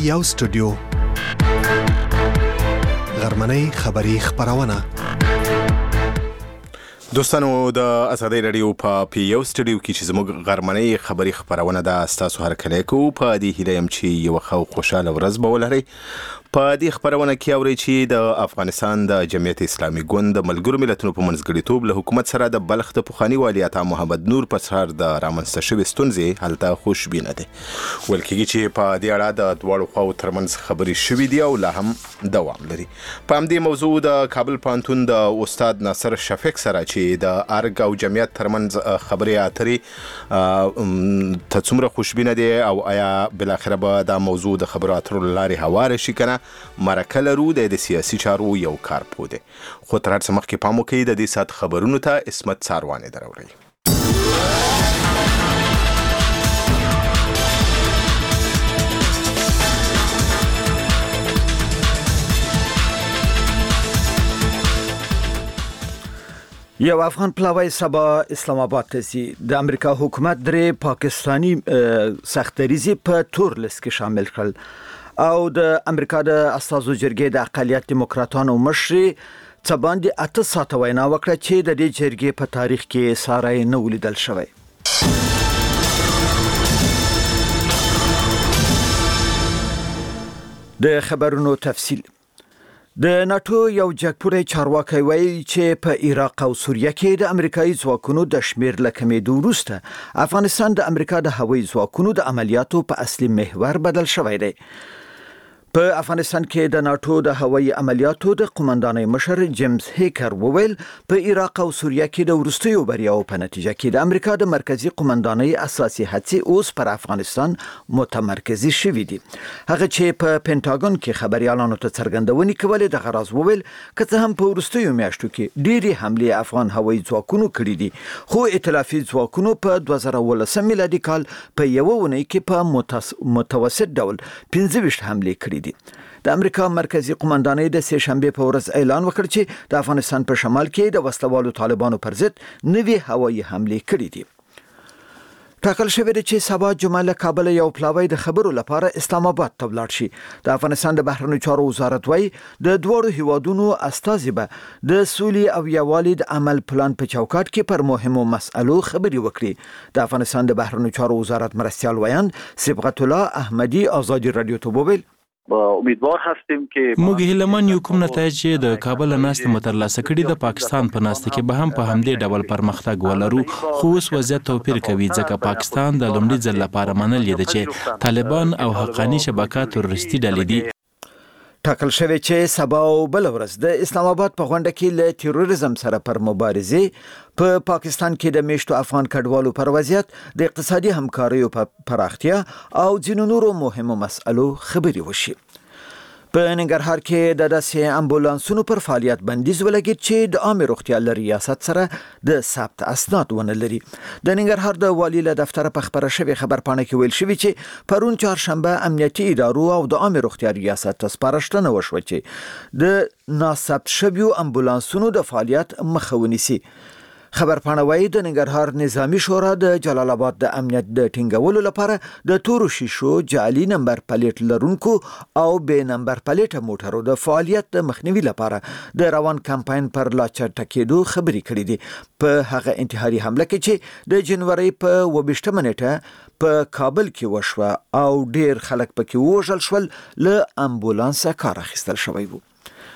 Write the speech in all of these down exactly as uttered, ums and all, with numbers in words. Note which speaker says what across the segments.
Speaker 1: یو سټوډیو غرمنۍ خبری خبرونه
Speaker 2: دوستانو د ازادي رادیو په پی یو سټوډیو کې چې زموږ غرمنۍ خبری خبرونه د تاسو هر کله کو په دې هیله يم چې یو خو خوشاله ورځ به ولري. په دې خبرونه کې اوري چې د افغانستان د جمعیت اسلامي ګوند د ملګرو ملتونو په منځګړیتوب له حکومت سره د بلخ د پخوانی والي عطا محمد نور په سر د رامنځته شوې ستونزې هلته خوشبینه دي. ول کېږي چې په دې اړه د دواړو خواو ترمنځ خبرې شوې دي او لا هم دوام لري. په همدې موضوع د کابل پوهنتون د استاد ناصر شفیق سره چې د ارګ او جمعیت ترمنځ خبرې اترې ته څومره خوشبینه دي او آیا بل اخر به دا موضوع د خبرو اترو لارې هواره شي کنه مرکه لرو د سیاسي چارو یو کار پوده. خو تر هر څه مخکې پام وکړئ د دې سات خبرونو ته اسمت ساروانې دراوړي.
Speaker 3: یو افغان پلاوی سبا اسلام آباد ته ځي. د امریکا حکومت درې پاکستانی سختدریزي په تور لیست کې شامل کړل او د امریکا د استازو جرګې د اقلیت دیموکراتانو مشر څه باندې اته ساعته وینا وکړه چې د دې جرګې په تاریخ کې ساری نه ولیدل شوی. د خبرونو تفصیل. د ناتو یو جګپوړی چارواکي وایي چې په عراق او سوریه کې د امریکایي ځواکونو د شمیر له کمېدو وروسته افغانستان د امریکا د هوایي ځواکونو د عملیاتو په اصلي محور بدل شوی دی. په افغانستان کې د ناتو د هوایي عملیاتو د قومندانۍ مشر جیمز هیکر وویل په عراق او سوریه کې د وروستیو بریاو په نتیجه کې د امریکا د مرکزی قومندانۍ اساسي هڅې اوس پر افغانستان متمرکزي شوې دي. هغه چې په پینټاګون کې خبريالانو ته څرګندونې کولې د غراض وویل که څه هم په وروستیو میاشتو کې ډېری حملې افغان هوایي ځواکونو کړې دي خو ائتلافي ځواکونو په دوه زره ولسم میلادي کال په یو ونې کې په متوسط ډول پنځه ویشت حملې کړې. د امریکا مرکزی قومندانۍ د سه شنبه په ورځ اعلان وکړ چې د افغانستان په شمال کې د وسلوالو طالبانو پر ضد نوې هوایي حملې کړې دي. ټاکل شوی دی چې سبا جمعه له کابل یو پلاوی د خبرو لپاره اسلام آباد ته ولاړ شي. د افغانستان د بهرنیو چارو وزارت وايي د دوړو هیوادونو استازي به د سولې او یووالي د عمل پلان په چوکاټ کې پر مهمو مسئلو خبري وکړي. د افغانستان د بهرنیو چارو وزارت مرستیال ویاند صبغت الله احمدی آزادی رادیو ته وویل
Speaker 4: امیدوار هستیم که
Speaker 5: موږ هیلمن یو کوم نتایج چې د کابل ناست مترلاسه کړي د پاکستان په ناست کې به هم په همدې ډول پرمختګ ولرو. خو اوس وضعیت توپیر کوي ځکه پاکستان د لومړي ځل لپاره منل دی چې طالبان او حقانی شبکه تروریستي ډلې دي.
Speaker 3: ټاکل شوی چې سبا او بل ورځ د اسلام آباد په غونډه کې له تروریزم سره پر مبارزه په پا پاکستان کې د میشتو افغان کډوالو پر وضعیت د اقتصادي همکاریو په پراختیا او ځینو نورو مهمو مسئلو خبري وشي. په ننګرهار کې د داسې امبولانسونو پر فعالیت بندیز ولګید چې د عامه روغتیا له ریاست سره د ثبت اسناد ونه لري. د ننګرهار د والي له دفتر په خبره شوی خبرپاڼه کې ویل شوی چې پرون چهارشنبه امنیتي ادارو او د عامه روغتیا ریاست ته سپارښتنه وشوه چې د ناثبت شویو امبولانسونو د فعالیت مخه ونیسي. خبرپاڼه وايي د ننګرهار نظامی شورا د جلال آباد د امنیت د ټینګولو لپاره د تورو شیشو جعلي نمبر پلیټ لرونکو او بې نمبر پلیټ موټرو د فعالیت د مخنیوي لپاره د روان کمپاین پر لا چټکېدو خبري کړې دي. په هغه انتحاري حمله کې چې د جنوري په اووه نیټه په کابل کې وشوه او ډیر خلک پکې وژل شول له امبولانس کار اخیستل شوی وو.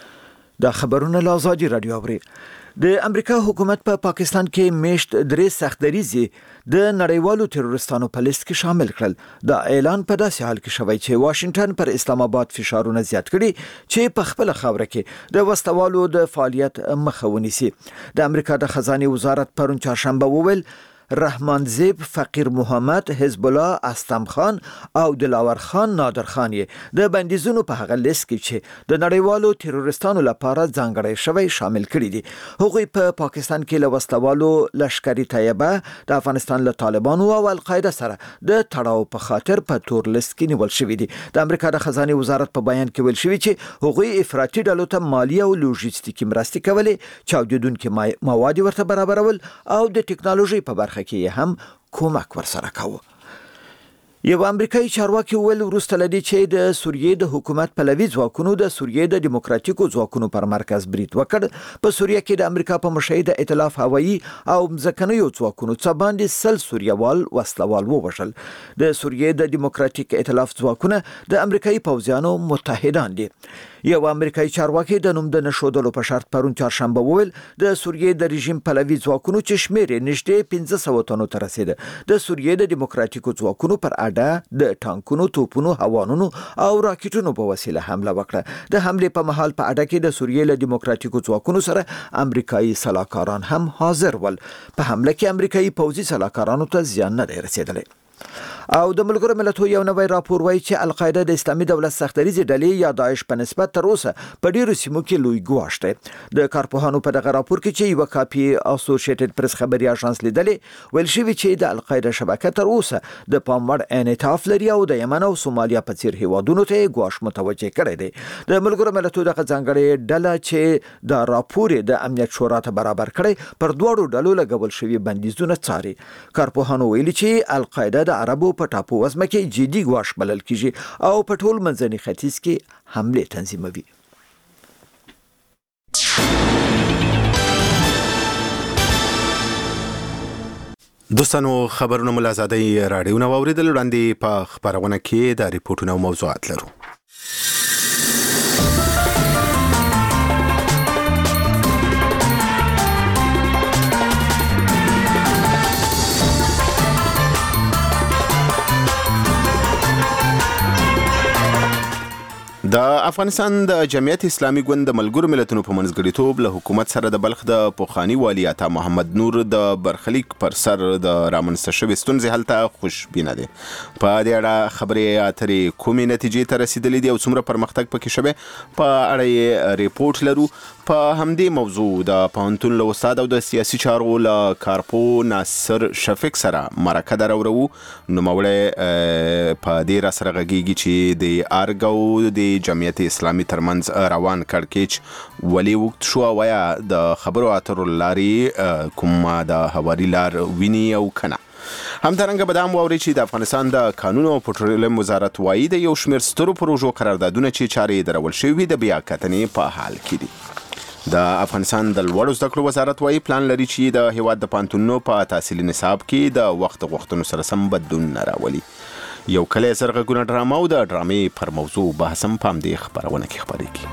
Speaker 3: دا خبرونه له آزادي رادیو اوري. د امریکا حکومت په پا پاکستان کې میشت درې سختدریزي د نړیوالو تروریستانو په لیست کې شامل کړل. دا اعلان په داسې حال کې شوی چې واشنگټن پر اسلام آباد فشارونه زیات کړي چې په خپل خاوره کې د وسلوالو د فعالیت مخه ونیسي. د امریکا د خزانه وزارت پرون چهارشنبه وویل رحمان زیب فقیر محمد حزب الله استم خان او دلاور خان نادر خان یې د بندیزونو په هغه لیست کې چې د نړیوالو تروریستانو لپاره ځانګړی شوی شامل کړي دي. هغوی په پا پاکستان کې له وسلوالو لشکري طیبه د افغانستان له طالبانو او القاعده سره د تړاو په خاطر په تور لیست کې نیول شوی دي. د امریکا د خزانه وزارت په بیان کې ویل شوی چې هغوی افراطي ډلو ته مالی او لوجستیکي مرستې کولې، چاودیدونکي مواد ورته برابرول او د ټکنالوژي په برخه کې هم کومک ورسره کاوه. یو امریکایي چارواکي وویل وروسته له دې چې د سوریې د حکومت پلوي ځواکونو د سوریې د دیموکراتیکو ځواکونو پر مرکز برید وکړ، په سوریه کې د امریکا په مشرۍ د ائتلاف هوایي او ځمکنیو ځواکونو څخه باندې سل سوریوال وسلوال ووژل. د سوریې د دیموکراتیک ائتلاف ځواکونه د امریکایي پوځیانو متحدان دي. یو امریکایي چارواکي د نوم د نشودلو په شرط پرون چهارشنبه وویل د سوریې د رژیم پلوي ځواکونو چې شمېر یې نږدې پنځه سوه تنو ته رسیده، د سوریې د دیموکراتیکو ځواکونو پر اډه د ټانکونو، توپونو، هوانونو او راکټونو په وسیله حمله وکړه. د حملې په مهال په اډه کې د سوریې له دیموکراتیکو ځواکونو سره امریکایي سلاکاران هم حاضر ول. په حمله کې امریکایي پوځي سلاکارانو ته زیان نه دی رسیدلی. او د ملګرو ملتونو یو نوی راپور وایي چې القاعده د اسلامي دولت سختدریزې ډلې یا داعش په نسبت تر اوسه په ډیرو سیمو کې لوی ګواښ دی. د کارپوهانو په دغه راپور کې چې یو کاپي اسوسییټډ پریس خبري اژانس لیدلې، ویل شوی چې د القاعده شبکه تر اوسه د پام وړ انعطاف لري او د یمن او سومالیا په څیر هیوادونو ته ګواښ متوجه کړی دی. د ملګرو ملتونو دغه ځانګړې ډله چې د راپور د امنیت شورا ته برابر کړی پر دوړو ډلو لګول شوی بندیزونه څاري. کارپوهانو ویلي چې القاعده د عربو په ټاپو وزمه کې جدي ګواښ بلل کیږي او په ټول منځني ختیځ کې حمله تنظیموي.
Speaker 2: دوستانو خبرونه مو له آزادۍ راډیو نه واورېدل. وړاندې په خپرونه کې د ریپورټونو او موضوعات لرو. د افغانستان د جمعیت اسلامي ګوند د ملګرو ملتونو په منځګړیتوب له حکومت سره د بلخ د پخواني والي عطا محمد نور د برخلیک پر سر د رامنځته شوې ستونزې حل ته خوشبینه دي. په دې اړه خبرې اترې کومې نتیجې ته رسیدلې دي او څومره پرمختګ پکې شوی په اړه یې ریپورټ لرو. په همدې موضوع د پوهنتون له استاد او د سیاسي چارو له کارپو ناصر شفیق سره مرکه درورو. نوموړی په دې را سره غږیږي چې د ارګ او د جمعیت اسلامي ترمنځ روان کړکېچ ولې وخت شو او یا د خبرو اترو لارې کومه د هواري لار ویني او کنه. همدارنګه به دا هم واورئ چې د افغانستان د کانونو او پټرولیم وزارت وایي د یو شمېر سترو پروژو قراردادونه چې چارې یې درول شوي د بیا کتنې په حال کې دي. د افغانستان د لوړو زده کړو وزارت وایي پلان لري چې د هیواد د پوهنتونونو په تحصیلي نصاب کې د وخت غوښتنو سره سم بدلون راولي. یو کلی زرغږونه ډرامه او د ډرامې پر موضوع بحث هم په همدې خپرونه کې خپرېږي.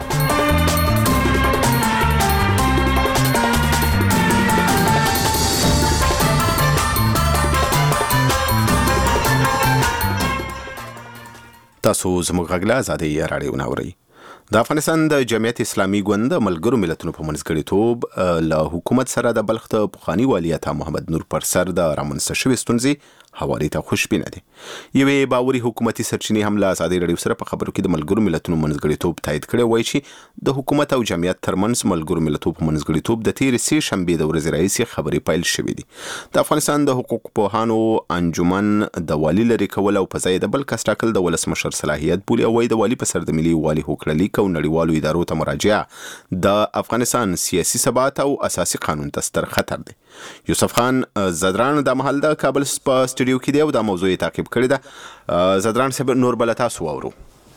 Speaker 2: تاسو زموږ غږ له آزادۍ راډیو نه اورئ. د افغانستان د جمعیت اسلامي ګوند د ملګرو ملتونو په منځګړیتوب له حکومت سره د بلخ د پخواني والي عطا محمد نور پر سر د رامنځته شوې ستونزې حوالې ته خوشبینه دي. یوې باوري حکومتي سرچینې هم له آزادۍ راډیو سره په خبرو کې د ملګرو ملتونو منځګړیتوب تایید کړی، وایي چې د حکومت او جمعیت ترمنځ ملګرو ملتونو په منځګړیتوب د تېرې سې شنبې د ورځې راهیسې خبرې پیل شوې دي. د افغانستان د حقوق پوهانو انجمن د والي لرې کول او په ځای د بل کس ټاکل د ولسمشر صلاحیت بولي او وایي د والي په سر د ملي والي هوکړلیک او نړیوالو ادارو ته مراجعه د افغانستان سیاسي ثبات او اساسي قانون ته ستر خطر دی. یوسف خان زدران د محل د کابل په سټوډیو کې دی او دا موضوع یې تعقیب کړې ده. زدران صاحب نور بل تاسو واورو.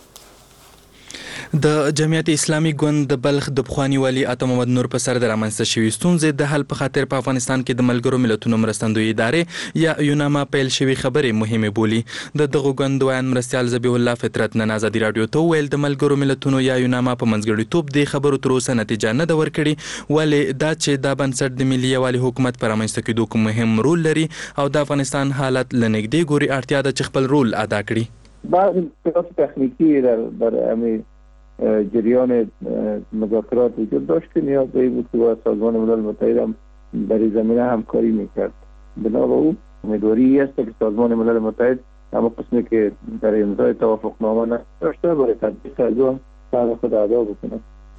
Speaker 5: د جمعیت اسلامي ګوند د بلخ د پخواني والي عطا محمد نور په سر د رامنځته شوې ستونزې د حل په خاطر په افغانستان کې د ملګرو ملتونو مرستندوی ادارې یا یوناما پیل شوې خبرې مهمې بولي. د دغه ګوند ویان مرستیال ذبیح الله فطرت نن آزادي راډیو ته ویل د ملګرو ملتونو یا یوناما په منځګړیتوب د خبرو تر اوسه نتیجه نه ده ورکړې، ولې دا چې دا بنسټ د ملي یووالي حکومت په رامنځته کېدو کې مهم رول لري او د افغانستان حالت له نږدې ګوري اړتیا ده چې خپل رول ادا کړي.
Speaker 6: بعض تکنیکی در در همین جریان مذاکرات وجود داشت که نیاز به این بود که با سازمان ملل متحد هم در این زمینه همکاری میکرد. بنا به او امیدواری است که سازمان ملل متحد همه قسمی که در امضای توافقنامه نداشته برای تطبیق از او هم سهم خود ادا بکنه.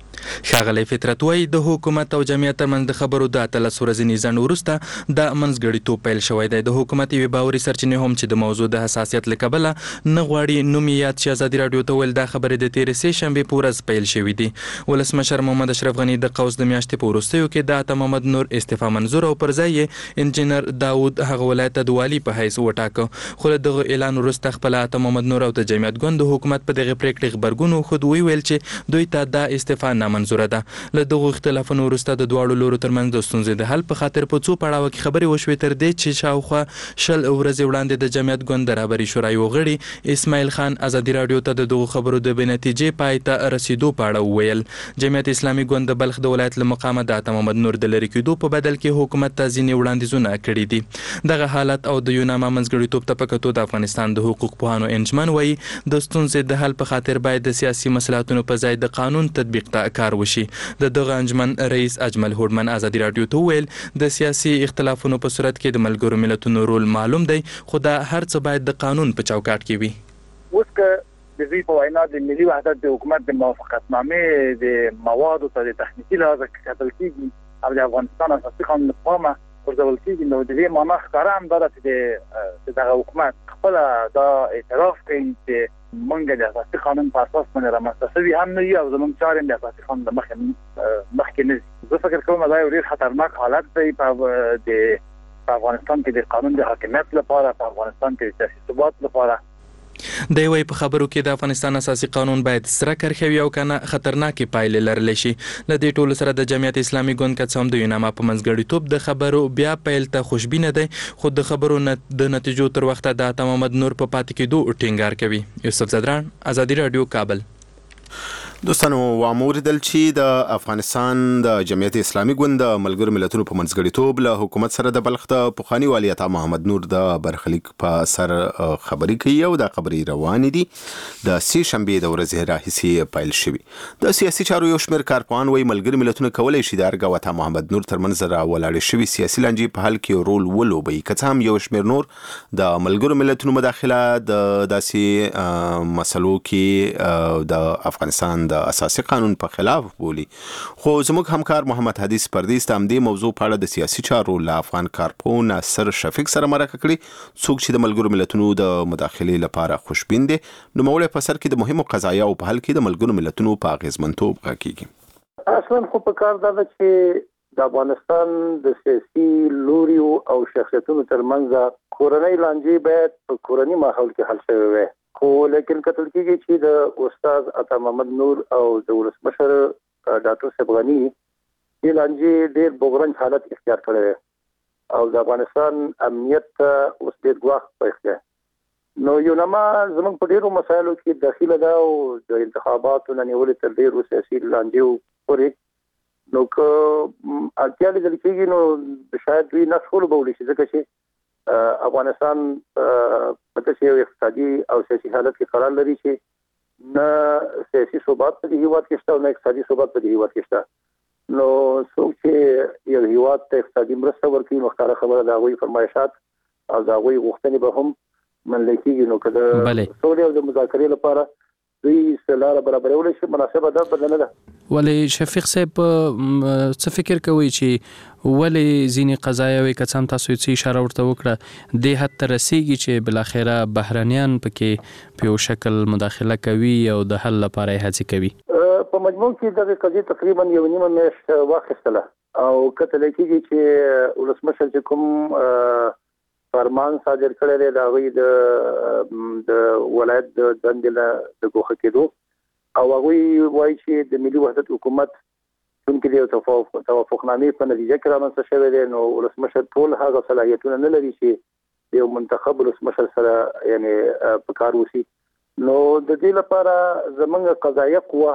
Speaker 7: ښاغلی فطرت وایي د حکومت او جمعیت ترمنځ د خبرو د اتلس ورځني ځنډ وروسته د منځګړیتوب پیل شوی دی. د حکومت یوې باوري سرچینې هم چې د موضوع د حساسیت له کبله نه غواړي نوم یې یاد شي ازادي راډیو ته ویل دا خبرې د تېرې سې شنبې په ورځ پیل شوي دي. ولسمشر محمد اشرف غني د قوس د میاشتې په وروستیو کې د عطا محمد نور استعفا منظور او پر ځای یې انجینر داود هغه ولایت ته د والي په حیث وټاکه. خو له دغه اعلان وروسته خپله عطا محمد نور او د جمعیت ګوند د حکومت په دغې پرېکړې غبرګون وښود. ویل چې دوی ته دا استعفا نامنظوره ده. له دغو اختلافونو وروسته د دواړو لورو ترمنځ د ستونزې د حل په خاطر په څو پړاوه کې خبرې وشوې تر دې چې شاوخوا شل ورځې وړاندې د جمعیت ګوند د رهبري شورا یو غړي اسماعیل خان ازادي راډیو ته د دغو خبرو د بې نتیجې پای ته رسیدو په اړه وویل. جمعیت اسلامي ګوند د بلخ د ولایت له مقامه د عطا محمد نور د لرې کېدو په بدل کې حکومت ته ځینې وړاندیزونه کړي دي. دغه حالت او د یوناما منځګړیتوب ته په کتو د افغانستان د حقوق پوهانو انجمن وایي د ستونزې د حل په خاطر باید د سیاسي مصلحتونو په ځای د قانون تطبیق ته کار وشي. د دغه انجمن رئیس اجمل هوډمن ازادي راډیو ته ویل د سیاسي اختلافونو په صورت کې د ملګرو ملتونو رول معلوم دی خو دا هر څه باید د قانون په چوکاټ کې وي.
Speaker 4: اوس که د دوی په وینا د ملي وحدت د حکومت د موافقتنامې د موادو ته د تخنیکي لحاظه کتل کېږي او د افغانستان اساسي قانون په پامه ورځول کېږي نو د دې معنا ښکاره هم دا ده چې دغه حکومت خپله دا اعتراف کوي چې موږ د اساسي قانون په اساس باندې رامنځته شوي هم نه یو او زموږ چارې د اساسي قانون له مخې مخکې نه ځي. زه فکر کوم دا یو ډېر خطرناک حالت دی په د افغانستان کې د قانون د حاکمیت لپاره، په افغانستان کې د سیاسي ثبات لپاره.
Speaker 7: دی وايي په خبرو کې د افغانستان اساسي قانون باید سره کرښوي او کنه خطرناکې پایلې لرلی شي. له دې ټولو سره د جمعیت اسلامي ګوند که څه هم د یوناما په منځګړیتوب د خبرو بیا پیل ته خوشبینه دی خو د خبرو د نتیجو تر وخته د عطا محمد نور په پاتې کېدو ټینګار کوي. یوسف زدران، ازادي راډیو، کابل.
Speaker 2: دوستانو واوریدل چې د افغانستان د جمعیت اسلامي ګوند د ملګرو ملتونو په منځګړیتوب له حکومت سره د بلخ د پخواني والي عطا محمد نور د برخلیک په سر خبرې کوي او دا خبرې روانې دي د سې شنبې د ورځې راهیسې پیل شوي. د سیاسي چارو یو شمېر کارپوهان وایي ملګري ملتونه کولی شي د ارګ او عطا محمد نور ترمنځ راولاړې شوي سیاسي لانجې په حل کې رول ولوبوي. که څه هم یو شمېر نور د ملګرو ملتونو مداخله د داسې مسلو کې د افغانستان د اساسي قانون په خلاف بولي. خو زموږ همکار محمد حدیث پردیس د همدې موضوع په اړه د سیاسي چارو له افغان کارپوه ناصر شفیق سره مرکه کړې. څوک چې د ملګرو ملتونو د مداخلې لپاره خوشبین دي نوموړی په سر کې د مهمو قضایاو په حل کې د ملګرو ملتونو په اغیزمنتوب غږیږي.
Speaker 6: اصلا خو په کار دا چې د افغانستان د سیاسي لوریو او شخصیتونو ترمنځ کورنۍ لانجې باید په کورني ماحول کې حل شوی وي. خو لیکن کتل کېږي چې د استاد عطا محمد نور او د ولسمشر ډاکټر صاحب غني د لانجې ډېر بغرنج حالت اختیار کړی دی او د افغانستان امنیت اوس ډېر ګواښ پېښ دی. نو یوناما زموږ په ډېرو مسایلو کې داخله ده او د انتخاباتو نه نیولې تر ډېرو سیاسي لانجو پورې نو که اړتیا لیدل کېږي نو شاید دوی نقش ولوبولی شي ځکه چې افغانستان په داسې یو اقتصادي او سیاسي حالت کې قرار لري چې نه سیاسي ثبات په دې هیواد کې شته او نه اقتصادي ثبات په دې هیواد کې شته. نو څوک چې یو هیواد ته اقتصادي مرسته ورکوي مختاره خبره د هغوی فرمایشات او د هغوی غوښتنې به هم منل کېږي. نو که د سولې او د مذاکرې لپاره دوی لاره برابرولی شي مناسبه ده بده نه ده.
Speaker 5: ولې شفیق صاحب څه فکر کوي چې ولې ځینې قضایاوې که څه هم تاسو یې څه اشاره ورته وکړه دې حد ته رسیږي چې بالاخره بهرنیان پکې په یو شکل مداخله کوي او د حل لپاره یې هڅې کوي؟
Speaker 6: په مجموع کې دغه قضیې تقریبا یو نیمه میاشت واخیستله او کتل کېږي چې ولسمشر چې کوم فرمان صادر کړی دی د هغوی د ولایت د دندې له د ګوښه کېدو او هغوی وایي چې د ملي وحدت حکومت چونکې د یو توافقنامې په نتیجه کې رامنځته شوی دی نو ولسمشر ټول هغه صلاحیتونه نه لري چې د یو منتخب ولسمشر سره یعنې په کار وشي. نو د دې لپاره زموږ قضایه قوه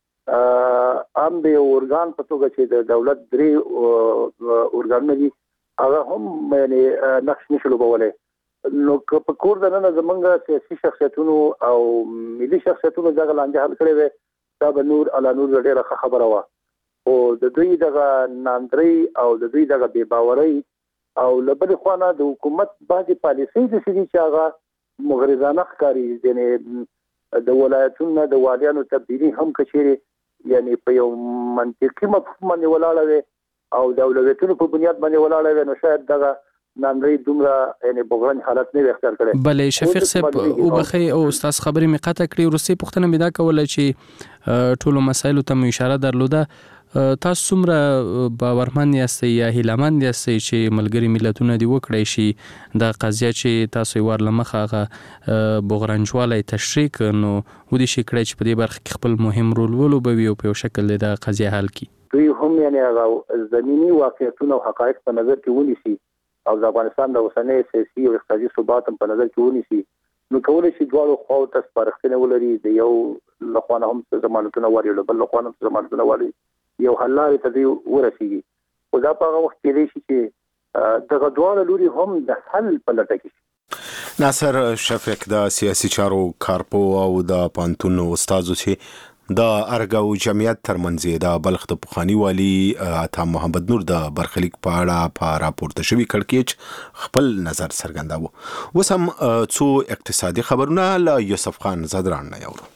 Speaker 6: هم د یو ارګان په توګه چې د دولت درې ارګانونه دي هغه هم یعنې نقش نشي لوبولی. نو که په کور دننه زموږ سیاسي شخصیتونو او ملي شخصیتونو دغه لانجه حل کړې وی دا به نور علا نور ډېره ښه خبره وه. خو د دوی دغه ناندرۍ او د دوی دغه بې باورۍ او له بلې خوا نه د حکومت بعضې پالیسۍ داسې دي چې هغه مغرضانه ښکاري. یعنې د ولایتونو د والیانو تبدیلي هم که چیرې یعنی په یو منطقي مفهوم باندې ولاړه وي او د اولویتونو په بنیاد باندې ولاړه وي، نو شاید دغه نامرې دومره یعنی بحران حالت نه اختیار کړي.
Speaker 8: بلې شفیق صاحب وبخي او استاد خبرې می قطع کړې، روسي پښتنه مې دا کوله چې ټولو مسایلو ته مې اشاره درلوده. تاسو څومره باورمن یاستئ یا هیلهمند یاستئ چې ملګري ملتونه دی وکړای شي د قضیه چې تاسو یې ور لمخه هغه بغرنجوالی تشریح کړو، نو ودې شي کړی چې په دې برخه کې خپل مهم رول ولوبوي او په یو شکل د قضیه حل کړي.
Speaker 6: دوی هم یعنی هغه زمینی واقعیتونه او حقایق په نظر کې ونیسي او د افغانستان د اوسنۍ سیاسي او اقتصادي ثبات په نظر کې ونیسي، نو کولای شي دواړو خواو ته سپارښتنه ولري، د یو لخوا هم ضمانتونه وري، بل لخوا هم ضمانتونه وري، یو حل لارې ته دی ورسیږي. خو دا په هغه وخت کې دی چې دغه دواړه لوري هم د حل په لټه کې شي.
Speaker 2: ناصر شفیق د سیاسي چارو کارپو او د پانتون استاد چې د ارګاو جمعیت ترمنځ د بلخ د پخوانی والی عطا محمد نور د برخلیک په اړه په راپورته شوی کړکېچ خپل نظر څرګنداوه. اوس هم څو اقتصادي خبرونه له یوسف خان زدران نه یورو.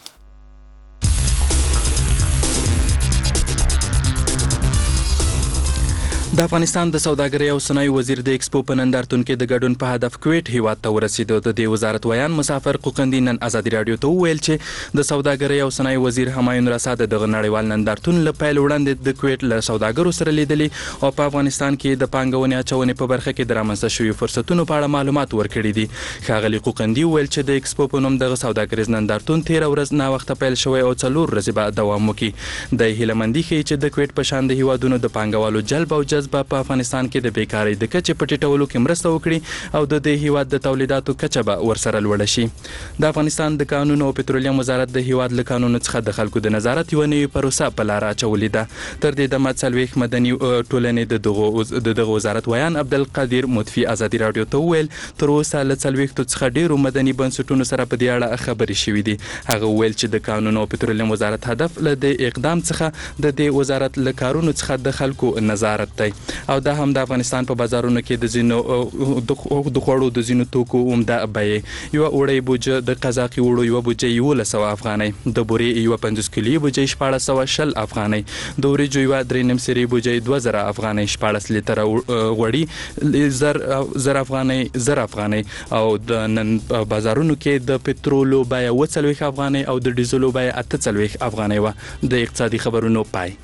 Speaker 7: د افغانستان د سوداګرۍ او صنایع وزیر د ایکسپو په نندارتون کې د ګډون په هدف کویټ هیواد ته ورسېدو. د دې وزارت ویان مسافر قوقندي نن ازادي راډیو ته وویل چې د سوداګرۍ او صنایع وزیر همایون رسا د دغه نړیوال نندارتون له پیل وړاندې د کویټ له سوداګرو سره لیدلي او په افغانستان کې د پانګونې اچونې په برخه کې د رامنځته شوي فرصتونو په اړه معلومات ورکړي دي. ښاغلي قوقندي وویل چې د ایکسپو په نوم دغه سوداګریز نندارتون تېره ورځ ناوخته پیل شوی او څلور ورځې به دوام وکړي. د هیلهمندي ښیي چې د کویټ په شان د هیوادونو د پانګوالو جلب او جذب په افغانستان کې د بیکارۍ د کچې په ټیټولو کې مرسته وکړي او د دې هیواد د تولیداتو کچه به ورسره لوړه شي. د افغانستان د قانون او پټرولیم وزارت د هیواد له قانون څخه د خلکو د نظارت یوه نوې پروسه په لاره اچولې ده. تر دې دمه څلوېښت مدني ټولنې د دغه د دغه وزارت ویان عبدالقدیر مطفي ازادي راډیو ته وویل تر اوسه له څلوېښتو څخه ډېرو مدني بنسټونو سره په دې اړه خبرې شوې دي. هغه وویل چې د قانون او پټرولیم وزارت هدف له دې اقدام څخه د دې وزارت له کارونو څخه د خلکو نظارت دی او دا هم د افغانستان په بازارونو کې د زینو د خوړو د زینو توکو عمده بیې. یوه اوړی بوجه د قزاقي وړو یوه بوجه یولس سوه افغانۍ، د بورې یوه پنځوس کیلوي بوجه شپاړس سوه شل افغانۍ، د وریجو یوه درې نیم سرې بوجه دوه زره افغانۍ، شپاړس لیتره غوړي زر زر افغانۍ زر افغانۍ او د نن بازارونو کې د پټرولو بیه اوه څلوېښت افغانۍ او د ډیزلو بیه اته څلوېښت افغانۍ وه. د اقتصادي خبرونو پای.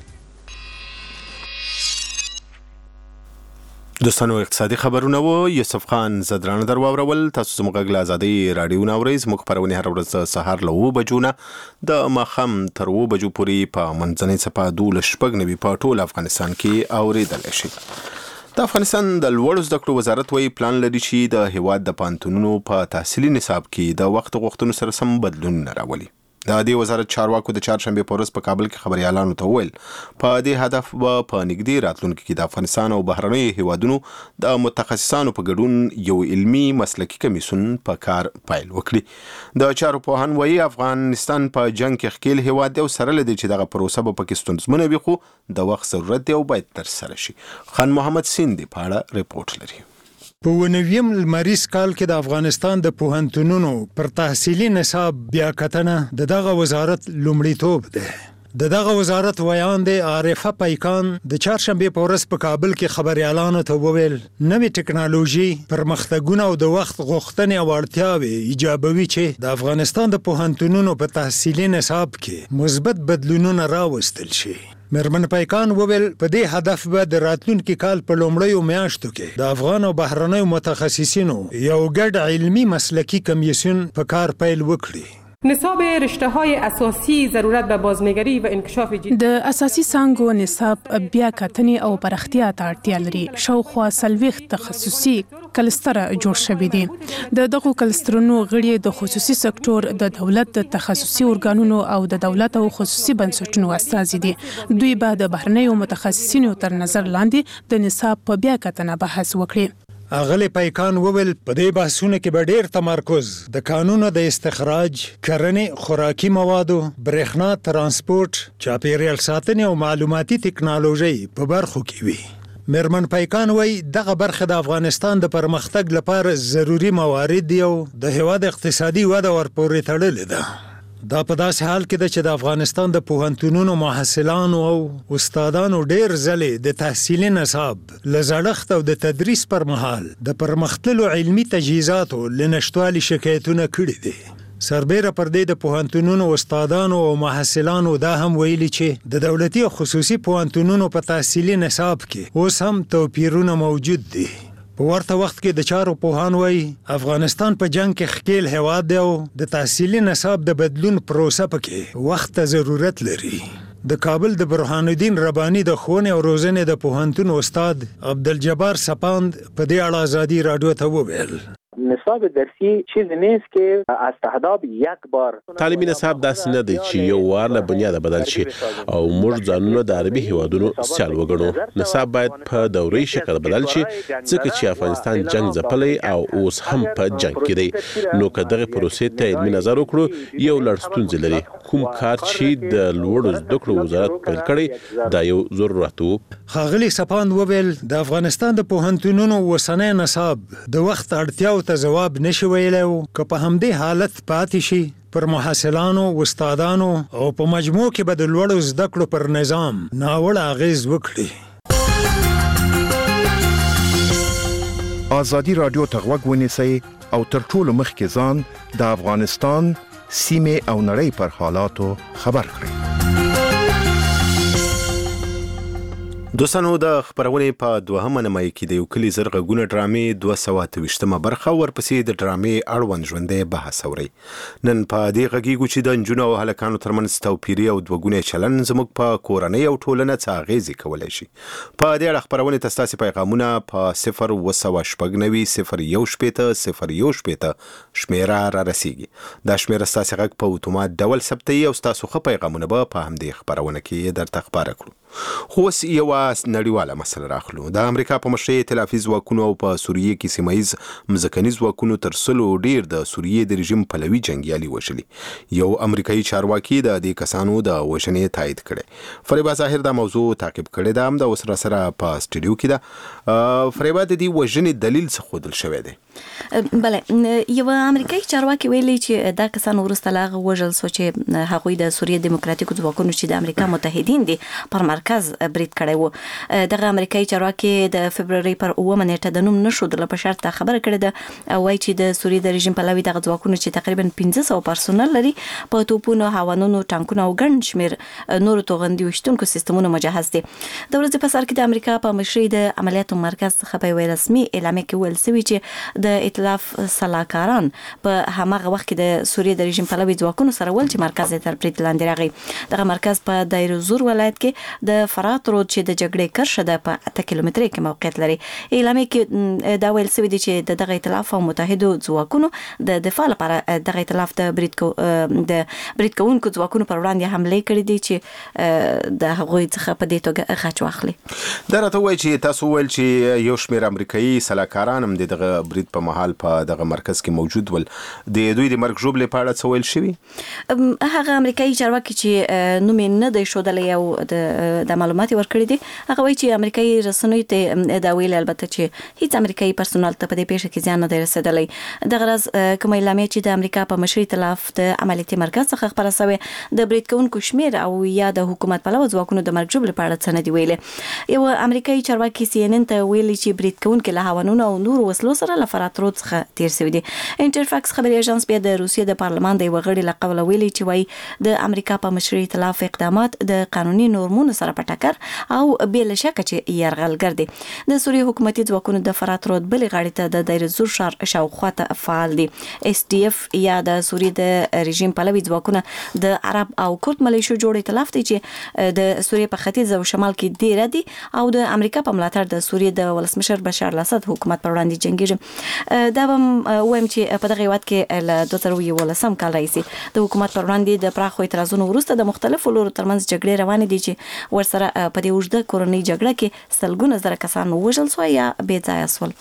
Speaker 2: دوستانو اقتصادي خبرونه وو یوسف خان زدران در واورول. تاسو زموږ غږ له ازادۍ راډیو نه اورئ. زموږ خپرونې هره ورځ سهار له اوه بجو نه د ماښام تر اوه بجو پورې په منځنۍ څپه دولس شپږ نوي په ټول افغانستان کې اورېدلی شي. د افغانستان د لوړو زده کړو وزارت وایي پلان لري چې د هیواد د پوهنتونونو په تحصیلي نصاب کې د وخت غوښتنو سره سم بدلونونه راولي. د دې وزارت چارواکو د چهارشنبې په ورځ په کابل کې خبريالانو ته وویل په دې هدف به په نږدې راتلونکي کې د افغانستان او بهرنیو هیوادونو د متخصصانو په ګډون یو علمي مسلکي کمیسیون په کار پیل وکړي. د چارو پوهان وایي افغانستان په جنگ کې ښکیل هیواد دی او سره لدی چې دغه پروسه به پکې ستونزمنه وي خو د وخت ضرورت دی او باید ترسره شي. خان محمد سیندي په اړه ریپورت لري.
Speaker 9: په ونویم لمریز کال کې د افغانستان د پوهنتونونو پر تحصیلي نصاب بیا کتنه د دغه وزارت لومړیتوب دی. د دغه وزارت ویان دی عارفه پیکان د چهارشنبې په ورځ په کابل کې خبريالانو ته وویل نوې ټکنالوژي پرمختګونه او د وخت غوښتنې او اړتیاوې ایجابوي چې د افغانستان د پوهنتونونو په تحصیلي نصاب کې مثبت بدلونونه راوستل شي. مرمن پیکان وویل په دې هدف به د راتلونکي کال په لومړیو میاشتو کې د افغان او بهرنیو متخصصینو یو ګډ علمي مسلکي کمیسیون په کار پیل وکړي.
Speaker 10: نصاب رشته‌های اساسی ضرورت به بازنگری و انکشاف جدی
Speaker 11: د اساسي څانګو نصاب بیا کتنې او پرختیا ته اړتیا لري. شاوخوا څلوېښت تخصصي کلستره جوړ شوي دي. د دغو کلسترونو غړي د خصوصي سکتور، د دولت د تخصصي ارګانونو او د دولت او خصوصي بنسټونو استازي دي. دوی به د بهرنیو متخصصینو تر نظر لاندې د نصاب په بیا کتنه بحث وکړي.
Speaker 9: اغلی پیکان وویل په دې بحثونو کې به ډېر تمرکز د قانونو د استخراج، کرنې، خوراکي موادو، برېښنا، ترانسپورت، چاپیریال ساتنې او معلوماتي ټکنالوژۍ په برخو کې وي. مرمن پیکان وایي دغه برخه د افغانستان د پرمختګ لپاره ضروري موارد دي او د هیواد اقتصادي وده ورپورې تړلې ده. دا په داسې حال کې ده چې د افغانستان د پوهنتونونو محصلانو او استادانو ډېر ځلې د تحصیلي نصاب له زړښت او د تدریس پر مهال د پرمختللو علمي تجهیزاتو له نشتوالي شکایتونه کړي دي. سربیره پر دې د پوهنتونونو استادانو او محصلانو دا هم ویلي چې د دولتي او خصوصي پوهنتونونو په تحصیلي نصاب کې اوس هم توپیرونه موجود دي. په ورته وخت کې د چارو پوهان وایي افغانستان په جنگ کې ښکیل هیواد دی او د تحصیلي نصاب د بدلون پروسه پکې وخت ته ضرورت لري. د کابل د برهان الدین رباني د ښوونې او روزنې د پوهنتون استاد عبدالجبار سپاند په دې اړه ازادي رادیو ته وویل
Speaker 12: نصاب درسی چیز نیست که از تهداب یک بار
Speaker 13: تعلیمي نصاب داسې نه دی چې یو وار له بنیاده بدل شي او موږ ځانونه د عربي هیوادونو سیال وګڼو. نصاب باید په دوري شکل بدل شي ځکه چې افغانستان جنگ ځپلی او اوس هم په جنگ کې دی. نو که دغه پروسې ته علمي نظر وکړو یو لړ ستونزې لري. کوم کار چې د لوړو زده کړو وزارت پیل کړی دا یو ضرورت و.
Speaker 9: ښاغلي سپاند وویل د افغانستان د پوهنتونونو اوسنی نصاب د وخت اړتیاو ته جواب نشي ویلی او که په همدې حالت پاتې شي پر محصلانو استادانو او په مجموع کې به د لوړو زده کړو پر نظام ناوړه اغیز وکړي.
Speaker 14: ازادي رادیو ته غوږ ونیسئ او تر ټولو مخکې ځان د افغانستان سیمې او نړۍ پر حالاتو خبر کړئ.
Speaker 2: دوستانو د خبرونې په دوهمه نیمایي کې د یو کلي زر غږونه ډرامې دوه سوه اته ویشتمه برخه ورپسې د ډرامې اړوند ژوندی بحث اورئ. نن په دې غږیږو چې د نجونو او هلکانو ترمنځ توپیري او دوهګونی چلن زموږ په کورنۍ او ټولنه څه اغیزې کولی شي. په دې اړه خبرونې ته ستاسې پیغامونه په صفر اوه سوه شپږ نوي صفر یو شپېته صفر یو شپېته شمېره را رسیږي. دا شمېره ستاسې غږ په اتومات ډول ثبتوي او ستاسو ښه پیغامونه به په همدې خبرونه کې درته خپاره کړو. خو اوس یوه نړیواله مسله راخلو. د امریکا په مشرۍ ائتلافي ځواکونو او په سوریې کې سیمه ییز مځکني ځواکونو تر سلو ډیر د سوریې د رژیم پلوي جنګیالي وژلي. یو امریکایي چارواکي د دې کسانو د وژنې تایید کړی. فریبا ظاهر دا موضوع تعقیب کړی ده، هم د اوس را سره په سټوډیو کې ده. فریبا د دې وژنې دلیل څه ښودل شوی دی؟
Speaker 15: بله، یو امریکایي چارواکي ویلي چې دا کسان وروسته له هغه وژل سو چې هغوی د سوریې دیموکراتیکو ځواکونو چې د امریکا متحدین دي پر مرکز برید کړی و. دغه امریکایي چارواکي د فبروري پر اوومه نیټه د نوم نښودلو په شرط خبره کړې ده او وایي چې د سوریې د رژیم پلوي دغه ځواکونو چې تقریبا پنځه سوه پرسونل لري په توپونو، هاوانونو، ټانکونو او ګڼ شمېر نورو توغندي ویشتونکو سیستمونو مجهز دي. د ورځې په سر کې د امریکا په مشرۍ د عملیاتو مرکز څخه په یوه رسمي اعلامیه کې ویل سوي چې د ائتلاف سلاکاران په هماغه وخت کې د سوریې د رژیم پلوي ځواکونو سره ول چې مرکز یې تر برید لاندې راغی. دغه مرکز په دایر زور ولایت کې د فرات رود چې د جګړې کرښه ده په اته کیلومترۍ کې موقعیت لري. اعلامیه کې دا ویل سوي دي چې د دغه ائتلاف او متحدو ځواکونو د دفاع لپاره دغه ائتلاف د برید کو د برید کوونکو ځواکونو پر وړاندې حمله کړې دي چې د هغوی څخه په دې توګه غچ واخلي.
Speaker 2: دا راته وایي چې تاسو ویل چې یو شمېر امریکایي سلاکاران هم دغه برید په مهال په دغه مرکز کې موجود ول. د دوی د مرګ ژوبلې په اړه څه ویل شوي؟
Speaker 15: هغه امریکایي چارواکي چې نوم یې نه دی ښودلی او د معلومات ورکړي دي، هغه وایي چې امریکایي رسنیو ته دا ویل البته چې هیڅ امریکایي پرسونل ته په دې پیښه کې زیان نه دی رسېدلی. دغه راز کومه اعلامیه چې د امریکا په مشرۍ ائتلاف د عملیاتي مرکز څخه خپره سوې د برید کوونکو شمېر او یا د حکومت پلوه ځواکونو د مرګ ژوبلې په اړه څه نه دي ویلي. یو امریکایي چارواکي سی ان ان ته ویلي چې برید کوونکي له هاوانونو او نورو وسلو سره له فرات رود څخه تیر سوي دي. انټرفاکس خبري اژانس بیا د روسیې د پارلمان د یوه غړي له قوله ویلي چې وایي د امریکا په مشرۍ ائتلاف اقدامات د قانوني نورمونو سره په ټکر او بې له شکه چې یرغلګر دي. د سوریې حکومتي ځواکونو د فرات رود بلې غاړې ته د دایر زور ښار شاوخوا ته فعال دي. اس ډي اف یا د سوریې د رژیم پلوي ځواکونه د عرب او کورد ملیشو جوړ ائتلاف دی چې د سوریې په ختیځ او شمال کې ډیر دي او د امریکا په ملاتړ د سوریې د ولسمشر بشار الاسد حکومت پر وړاندې جنګیږي. دا هم وایم چې په دغه هیواد کې له دوه زره یولسم کال راهیسې د حکومت پر وړاندې د پراخو اعتراضونو وروسته د مختلفو لورو ترمنځ جګړې روانې دي چې ورسره په دې اوږده کورنۍ جګړه کې سلګونه زره کسان ووژل شول یا بې ځایه شول.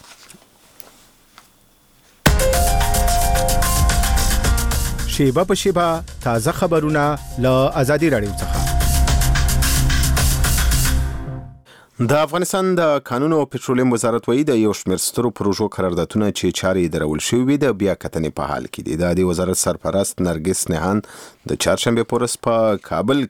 Speaker 1: شیبه په شیبه تازه خبرونه له ازادي رادیو څخه.
Speaker 2: د افغانستان د قانون او پټرولیم وزارت وایي د یو شمېر سترو پروژو قراردادونه چې چارې درول شوې د بیا کتنې په حال کې دي. د دې وزارت سرپرست نرګس نهان د چهارشنبه په ورځ په کابل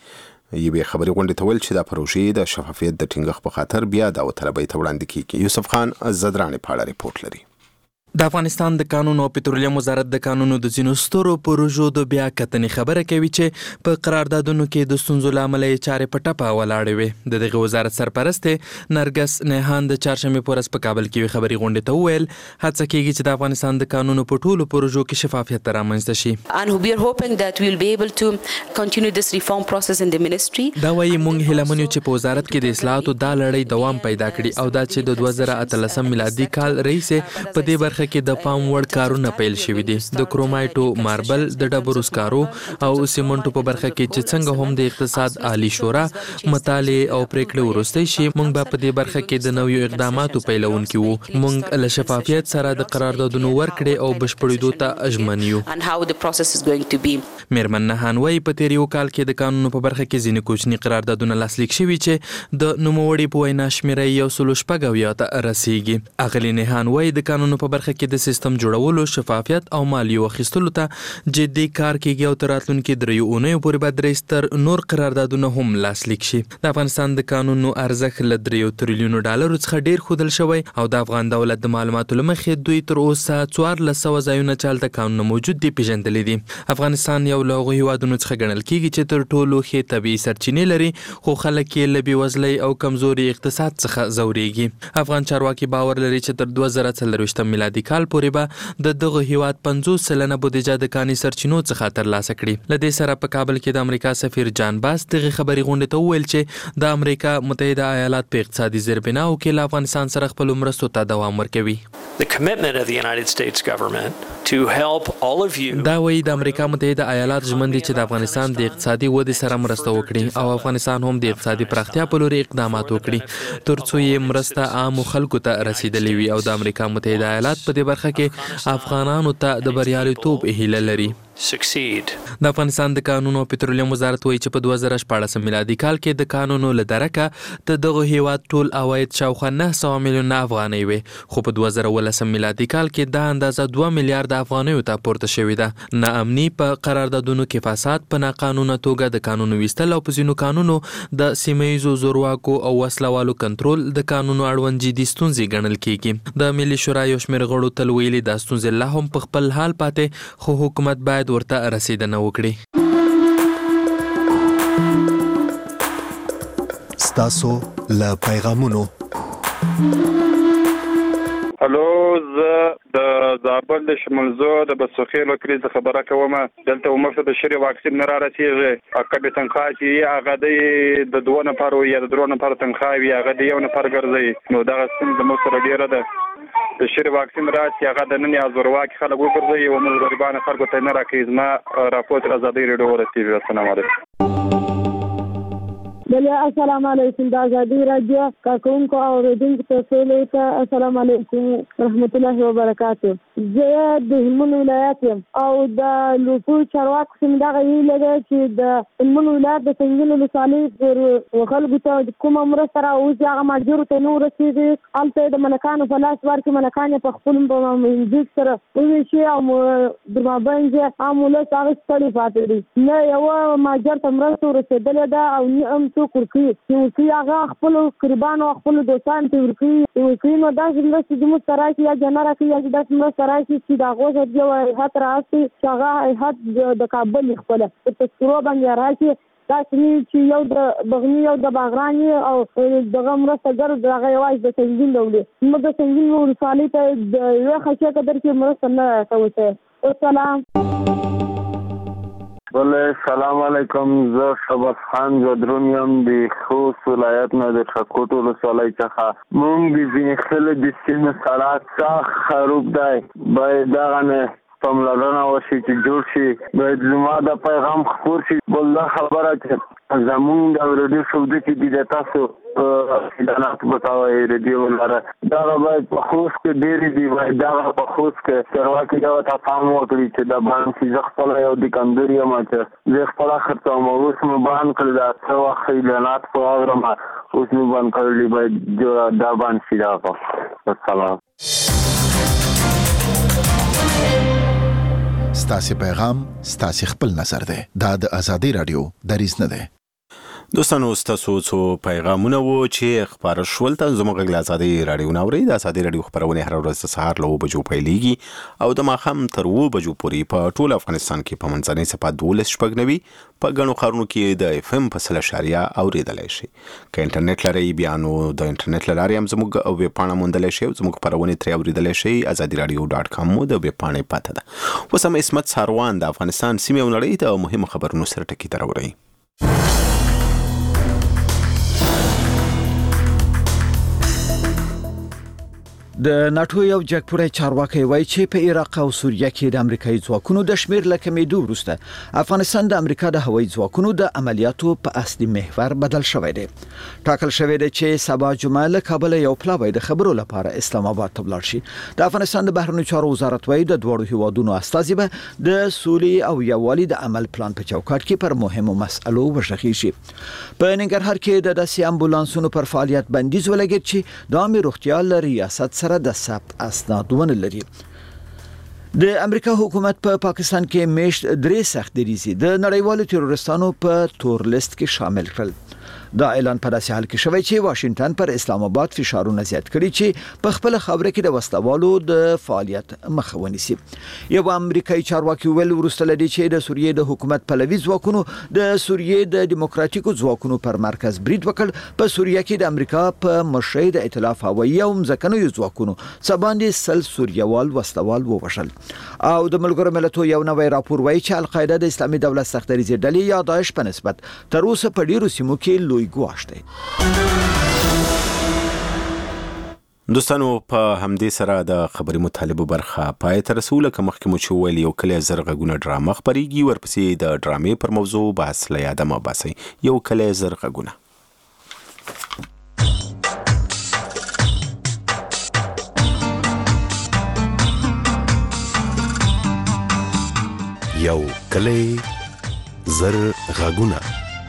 Speaker 2: کې یوې خبري غونډې ته ویل چې د پروژې د شفافیت د ټینګښت په خاطر بیا د طلبۍ ته وړاندې کیږي. یوسف خان زدرانی په اړه ریپورت لري.
Speaker 7: د افغانستان د قانون او پټرولیم وزارت د قانونو د ځینو سترو پروژو د بیا کتنې خبره کوي چې په قراردادونو کې د ستونزو له امله یې چارې په ټپه ولاړې وې. د دغه وزارت سرپرست نرګس نهان د چهارشنبه په ورځ په کابل کې خبري غونډې ته وویل هڅه کیږي چې د افغانستان د قانونو په ټولو پروژو کې شفافیت رامنځته شي.
Speaker 16: And we are hoping that we will be able to continue this reform process in the ministry.
Speaker 7: دا وایي موږ هیله منو چې په وزارت کې د اصلاحاتو دا لړۍ دوام پیدا کړي او دا چې د دوه زره اتلسم میلادي کال رئیس په دې برخه کې د پام وړ کارونه پیل شوي دي. د کرومایټو ماربل د ډبرو سکارو او سیمنټو په برخه کې چې څنګه هم د اقتصاد عالی شورا مطالعه او پریکړې ورسته شي موږ به په دې برخه کې د نویو اقداماتو پیلونکي وو. موږ له شفافیت سره د قراردادونو ورکړې او بشپړېدو ته اژمن یو.
Speaker 16: And how the process is going to be.
Speaker 7: میرمن نهان وایي په تیر یو کال کې د قانونو په برخه کې ځینې کوچني قراردادونه لاسلیک شوي چې د نوموړي په وینا شمیره یو سل شپږ اویا ته رسیږي. اغلې نهان وایي د قانونو په برخه کې د سیستم جوړولو شفافیت او مالیو اخیستلو ته جدي کار کیږي او تر راتلونکي دریو اونیو پورې به درې ستر نور قراردادونه هم لاسلیک شي. د افغانستان د قانونو ارزښت له دریو تریلیونو ډالرو څخه ډیر ښودل شوی او د افغان دولت د معلوماتو له مخې دوی تر اوسه څوارلس سوه ځایونه چې هلته کانونه موجود دي پیژندلي دي. افغانستان یو له هغو هیوادونو څخه ګڼل کیږي چې تر ټولو ښې طبیعي سرچینې لري خو خلک یې له بېوزلۍ او کمزوري اقتصاد څخه ځورېږي. افغان چارواکي باور لري چې تر دوه زره څلرویشتم میلادي کال پورې به د دغه هیواد پنځوس سلنه بودیجه د کاني سرچینو څخه ترلاسه کړي. له دې سره په کابل کې د امریکا سفیر جان باس دغه خبري غونډې ته وویل چې د امریکا متحده ایالات په اقتصادي زیربناو کې له افغانستان سره خپل مرستو ته دوام ورکوي.
Speaker 17: The commitment of the United States government to help all of you.
Speaker 7: دا وایي د امریکا متحده ایالات ژمن دي چې د افغانستان د اقتصادي ودې سره مرسته وکړي او افغانستان هم د اقتصادي پراختیا په لور اقدامات وکړي ترڅو یې مرسته عامو خلکو ته رسیدلې وي او د امریکا متحده ایالات په دې برخه کې افغانانو ته د بریالیتوب هیله لري.
Speaker 17: succeed.
Speaker 7: د افغانستان د قانون او پټرولیم وزارت وایي چې په دوه زره شپاړسم میلادي کال کې د قانونو له درکه د دغه هیواد ټول عواید شاوخوا نه سوه میلیونه افغانۍ وې خو په دوه زره اوولسم میلادي کال کې دا اندازه دوه میلیارده افغانیو ته پورته شوې ده. ناامني په قراردادونو کې فساد په ناقانونه توګه د قانونو ویستل او په ځینو قانونو د سیمه ییزو زورواکو او وسلوالو کنټرول د قانونو اړوند جدي ستونزې ګڼل کیږي. د ملي شورا یو شمېر غړو تل ویلي دا ستونزې لا هم په خپل حال پاتې خو حکومت باید ورته رسیدنه وکړي.
Speaker 18: ستاسو له پیغامونو
Speaker 19: هلو زه د زابل د شمولزو د بسوخیلو کلی څخه خبره کوم. دلته عمر ته د شری واکسین نه را رسیږي. عقب تنخواه چې هغه د دوه نفر یا د درو نفر تنخواه وي هغه د یو نفر ګرځي نو دغه ستونزه مو سره ډیره ده. د شری واکسین راسي هغه د نن یا زورواکي خلک وګرځي او موږ غریبانو خلکو ته نه راکړي. زما راپورټ ازادي ریډیو ورسیږي. السلام علیکم.
Speaker 20: بله السلام علیکم. د ازادي راډیو کارکونکو او اوریدونکو ته ټولو ته السلام علیکم رحمت الله وبرکاته. زه د هلمند ولایت یم او د لوپو چارواکو څخه دغه هیله ده چې د هلمند ولایت د سنګین ولسوالۍ پر خلکو ته کومه مرسته راوځي هغه ماجرو ته نه ورسېږي. هلته د ملکانو په لاس ورکړي ملکان یې په خپل په منځک سره وویشي او در مابین چې عام ولس هغه ستړي پاتې دي. نه یوه ماجر ته مرسته ورسېدلې ده او نه هم څوک ورکوي چې ورکوي هغه خپلو قربانو او خپلو دوستانو ته ورکوي ورکوي نو داسې مرستې زموږ ته راشي یا جنه راکوي یا داسې مرسته راشي چې د هغو څخه یو هیات راشي چې هغه هیات د کابل یې خپله په تذکرو باندې راشي. داسې نه چې یو د بغني یو د باغران او دغه مرسته ګر دغه یوازې د سنګین ډولې موږ د سنګین ولسوالۍ ته د یوې خچې قدر کې مرسته نه کوو. السلام
Speaker 21: بله سلام علیکم. زه شباس خان جدرون یم د خوست ولایت نه د ټکوټ ولسوالۍ څخه. موږ د ځینې خلک د سیمې سړک سخت خراب دی باید دغه نه پاملرنه وشي چې جوړ شي باید زما د پیغام خپور شي بل خبره چې زمونږ د ریډیو شوده چې د تاسو اعلانات بتاوي ریډیو لاره دا باید په خوست کې ډېری دی باید دا په خوست کې چرواکي دا ته پام وکړي چې دا باندې ځخ په یو د کندري ما چې زه خپل خرڅه مو اوس مو باندې کړل دا څو وخت اعلانات په اورم اوس مو باندې کړل باید دا باندې دا السلام
Speaker 1: ستاسو پیغام ستاسو خپل نظر ده دا د ازادي رادیو دریز نه ده.
Speaker 2: دوستانو ستاسو څو پیغامونه وو چې خبر شول ته زموږ غږ ازادي رادیو ناوړي د ازادي رادیو خبرونه هر ورځ سهار له بجو پیلېږي او د ماخام تر و بجو پورې په ټول افغانستان کې په منځنۍ صفه دولس شپږنوي په غنو خارونو کې د اف ام په سل شاریه اوریدلای شي که انټرنیټ لري بیا نو د انټرنیټ لاري هم زموږ او ویب پاڼه موندلای شي زموږ خبرونه تر اوریدلای شي ازادي رادیو ډاټ کام مو د ویب پاڼې پته ده. وسم اسمت ساروان د افغانستان سیمه او نړۍ ته مهمه خبرونه سره ټکی تروري.
Speaker 3: د ناتو یو جګپوړی چارواکي وایي چې په عراق او سوریه کې د امریکایي ځواکونو د شمیر له کمیدو وروسته افغانستان د امریکا د هوایي ځواکونو د عملیاتو په اصلي محور بدل شوی دی. ټاکل شوی دی چې سبا جمعه له کابل یو پلاوی د خبرو لپاره اسلام آباد ته ولاړ شي. د افغانستان د بهرنیو چارو وزارت وایي د دوړو هیوادونو استازي به د سولې او یووالي د عمل پلان په چوکاټ کې پر مهمو مسألو وژغي شي. په ننګرهار کې د داسې امبولانسونو پر فعالیت بندیز ولګید چې د عامه روغتیا له ریاست سره د ثبت اسناد ونه لري. د امریکا حکومت په پا پاکستان کې میشت درې سخت دریزي د نړیوالو تروریستانو په تور لیست کې شامل کړل. دا اعلان په داسې حال کې شوی چې واشنگټن پر اسلام آباد فشارونه زیات کړي چې په خپل خبره کې د وسلوالو د فعالیت مخه ونیسي. یو امریکایي چارواکي ویل وروسته لدی چې د سوریې د حکومت پلوي ځواکونو د سوریې د دیموکراتیکو ځواکونو پر مرکز برید وکړ. په سوریه کې د امریکا په مشرۍ د ائتلاف هوایي او ځمکنیو ځواکونو سباندې سل سوریوال وسلوال ووژل. او د ملګرو ملتونو یو نوی راپور وایي چې القاعده د اسلامي دولت سختدریزي ډلې یا داعش په نسبت تر اوسه په ډیرو سیمو کې لوی ګواښ دی.
Speaker 2: دوستانو په همدې سره د خبري مطالبه برخه پای ته رسوله که مخکې مو چې ویل یو کلی زر غږونه ډرامه خپرېږي ورپسې د ډرامې پر موضوع بحث له یاده مه باسئ. یو کلی زر غږونه
Speaker 18: یو کلی زر غږونه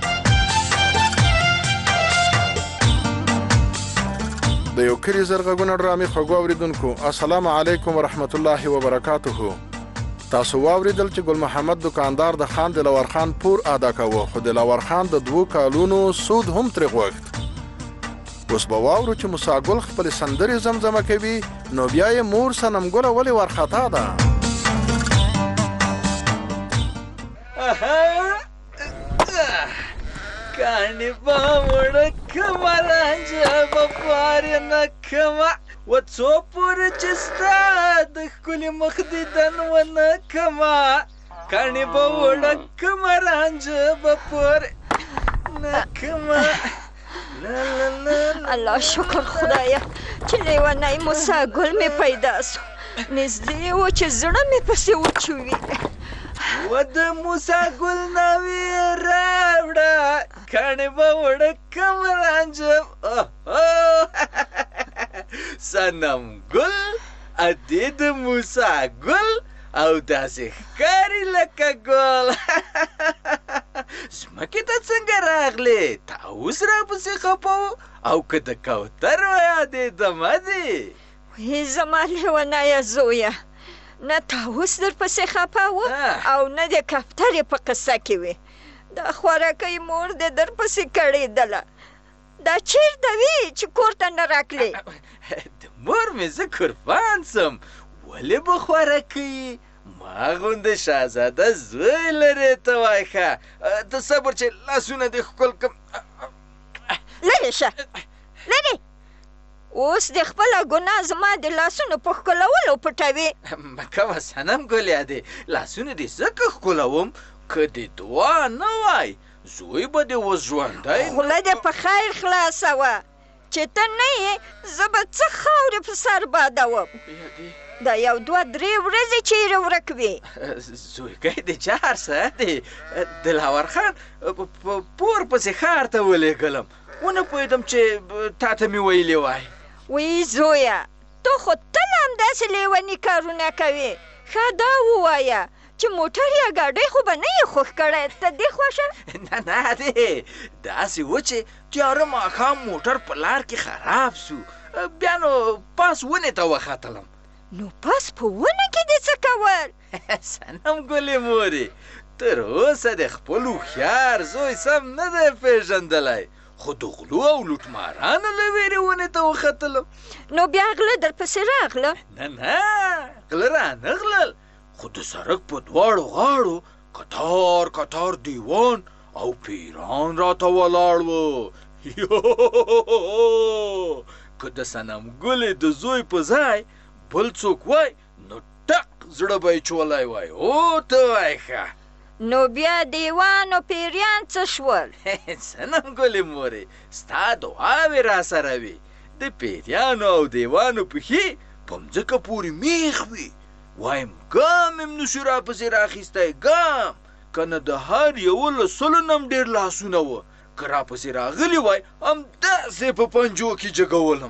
Speaker 22: د یو کلی زر غږونه ډرامې خوږو اوریدونکو السلام علیکم ورحمت الله وبرکاته. تاسو واوریدل چې ګل محمد دکاندار د خان دلاور خان پور ادا کوه خو دلاور خان د دوو کالونو سود هم ترې غوښت. اوس به واورو چې موسی ګل خپل سندرې زمزمه کوي نو بیا یې مور صنم ګله ولې ورخطا ده.
Speaker 23: کانی باوړ کمرانجه بپاره نکما و څو پورې چې ستا د ښکلي مخ دیدن ونه کما کانی باوړ کمرانجه بپاره نکما.
Speaker 24: الله شکر خدایا چې لیونی موسی ګل مې پیدا سو. نږدې و چې زړه مې پسې وچوي.
Speaker 23: و د موسی ګل ناوې راوړه کاڼې به وړه کمرانجه صنم ګل ادې د موسی ګل او داسې ښکاري لکه ګل. ځمکې ته څنګه راغلې تا اوس راپسې خفه او که د کوتر یادېدمه دې
Speaker 24: وی زما لیونیه زویه نه طاووس در پسې خفه و او نه د کفترې په قصه کې وي. دا خوراکۍ مور دې در پسې کړېدله. دا چېرته وي چې کور ته نه راکلې؟
Speaker 23: د مور مې زه قربان سم ولې به خوراکۍ ما غوندې شهزاده زوی لرې ته وایي ښه ته صبر چې لاسونه دې ښکل کړم.
Speaker 24: لرې شه لرې. اوس د خپله ګناه زما د لاسونو په ښکلولو پټوي.
Speaker 23: مه کوه صنم ګل یادې لاسونه دې ځکه ښکلوم که دې دعا نه وای زوی به دې اوس ژوندی
Speaker 24: خوله دې په خیر خلاصه وه چې ته نه یې زه به څه خاورې په سر بادوم دا یو دوه درې ورځې چیرې ورک وې
Speaker 23: زویګی د چا هر څه دی دلاور خان پور پسې ښار ته ولېږلم ونه پوهېدم چې تا ته مې ویلې وای
Speaker 24: وی زویه ته خو تل همداسې لیوني کارونه کوې ښه دا ووایه چې موټر یا ګاډۍ خو به نه یې خوښ کړی ته دې خوښه
Speaker 23: نه نه دی داسې و چې تیاره ماښام موټر په لار کې خراب سو بیا نو پاس ونې ته وختلم
Speaker 24: نو پاس په ونه کې دې څه کول
Speaker 23: صنم ګلې مورې تر اوسه د خپل هوښیار زوی سم نه دی پېژندلی خو د غلو او لوټمارانو له ویرې ونې ته وختلم
Speaker 24: نو بیا غله درپسې راغله
Speaker 23: نه نه غله رانغلل خو د سړک په دواړو غاړو کتار کتار دیوان او پیران راته ولاړ و که د صنم ګلې د زوی په ځای بل څوک وای نو ټک زړه به یې چولی وای او ته وای ښه
Speaker 24: نو بیا دیوان او پیریان څه شول
Speaker 23: صنم ګلې مورې ستا دعاوې را سره وي د پیریانو او دیوانو پښې په مځکه پورې میخ وي وایم ګام هم نشو راپسې راخیستی ګام که نه د هر یوه له سلو نه هم ډېر لاسونه وه که راپسې راغلي وای همداسې په پنجو کې جګولم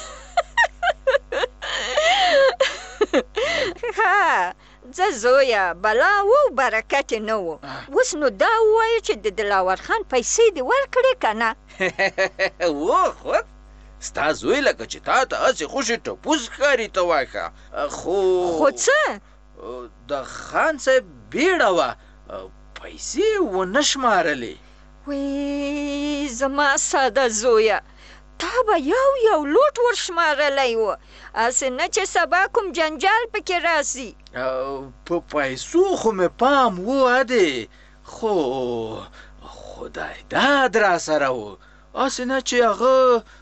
Speaker 24: ها زه زویه بلا و برکت نه و اوس نو دا ووایه چې د دلاور خان پیسې دې ورکړې که نه
Speaker 23: و خود ستا زوی لکه چې تا ته هسې خوشې ټپوس ښکاري ته وایښه خو
Speaker 24: خو څه
Speaker 23: د خان صاحب بیړه وه پیسې ونه شمارلې
Speaker 24: وی زما ساده زویه تا به یو یو لوټ ورشمارلی و هسې نه چې سبا کوم جنجال پکې راسي
Speaker 23: په پیسو خو مې پام و ادې خو خدای داد را سره و هسې نه چې هغه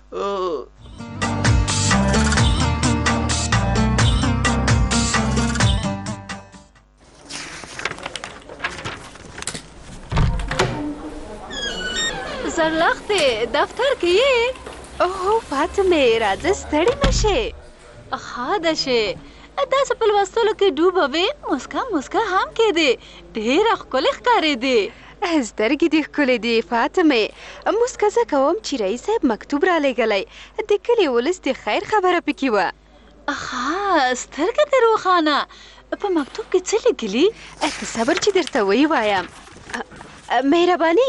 Speaker 4: زرلښتې دفتر کې یې اوه فاطمې راځه ستړې نه شې ښه ده شې داسې په لوستلو کې ډوبه وې مسکا مسکا هم کېدې ډېره ښکلې ښکارېدې سترګې دې ښکلې دي فاطمې مسکا زه کوم چې رئیس صاحب مکتوب رالیږلی د کلي ولس د خیر خبره پکې وه ښه سترګه دې روښانه په مکتوب کې څه لیکلي ته صبر چې درته ویې وایم مهرباني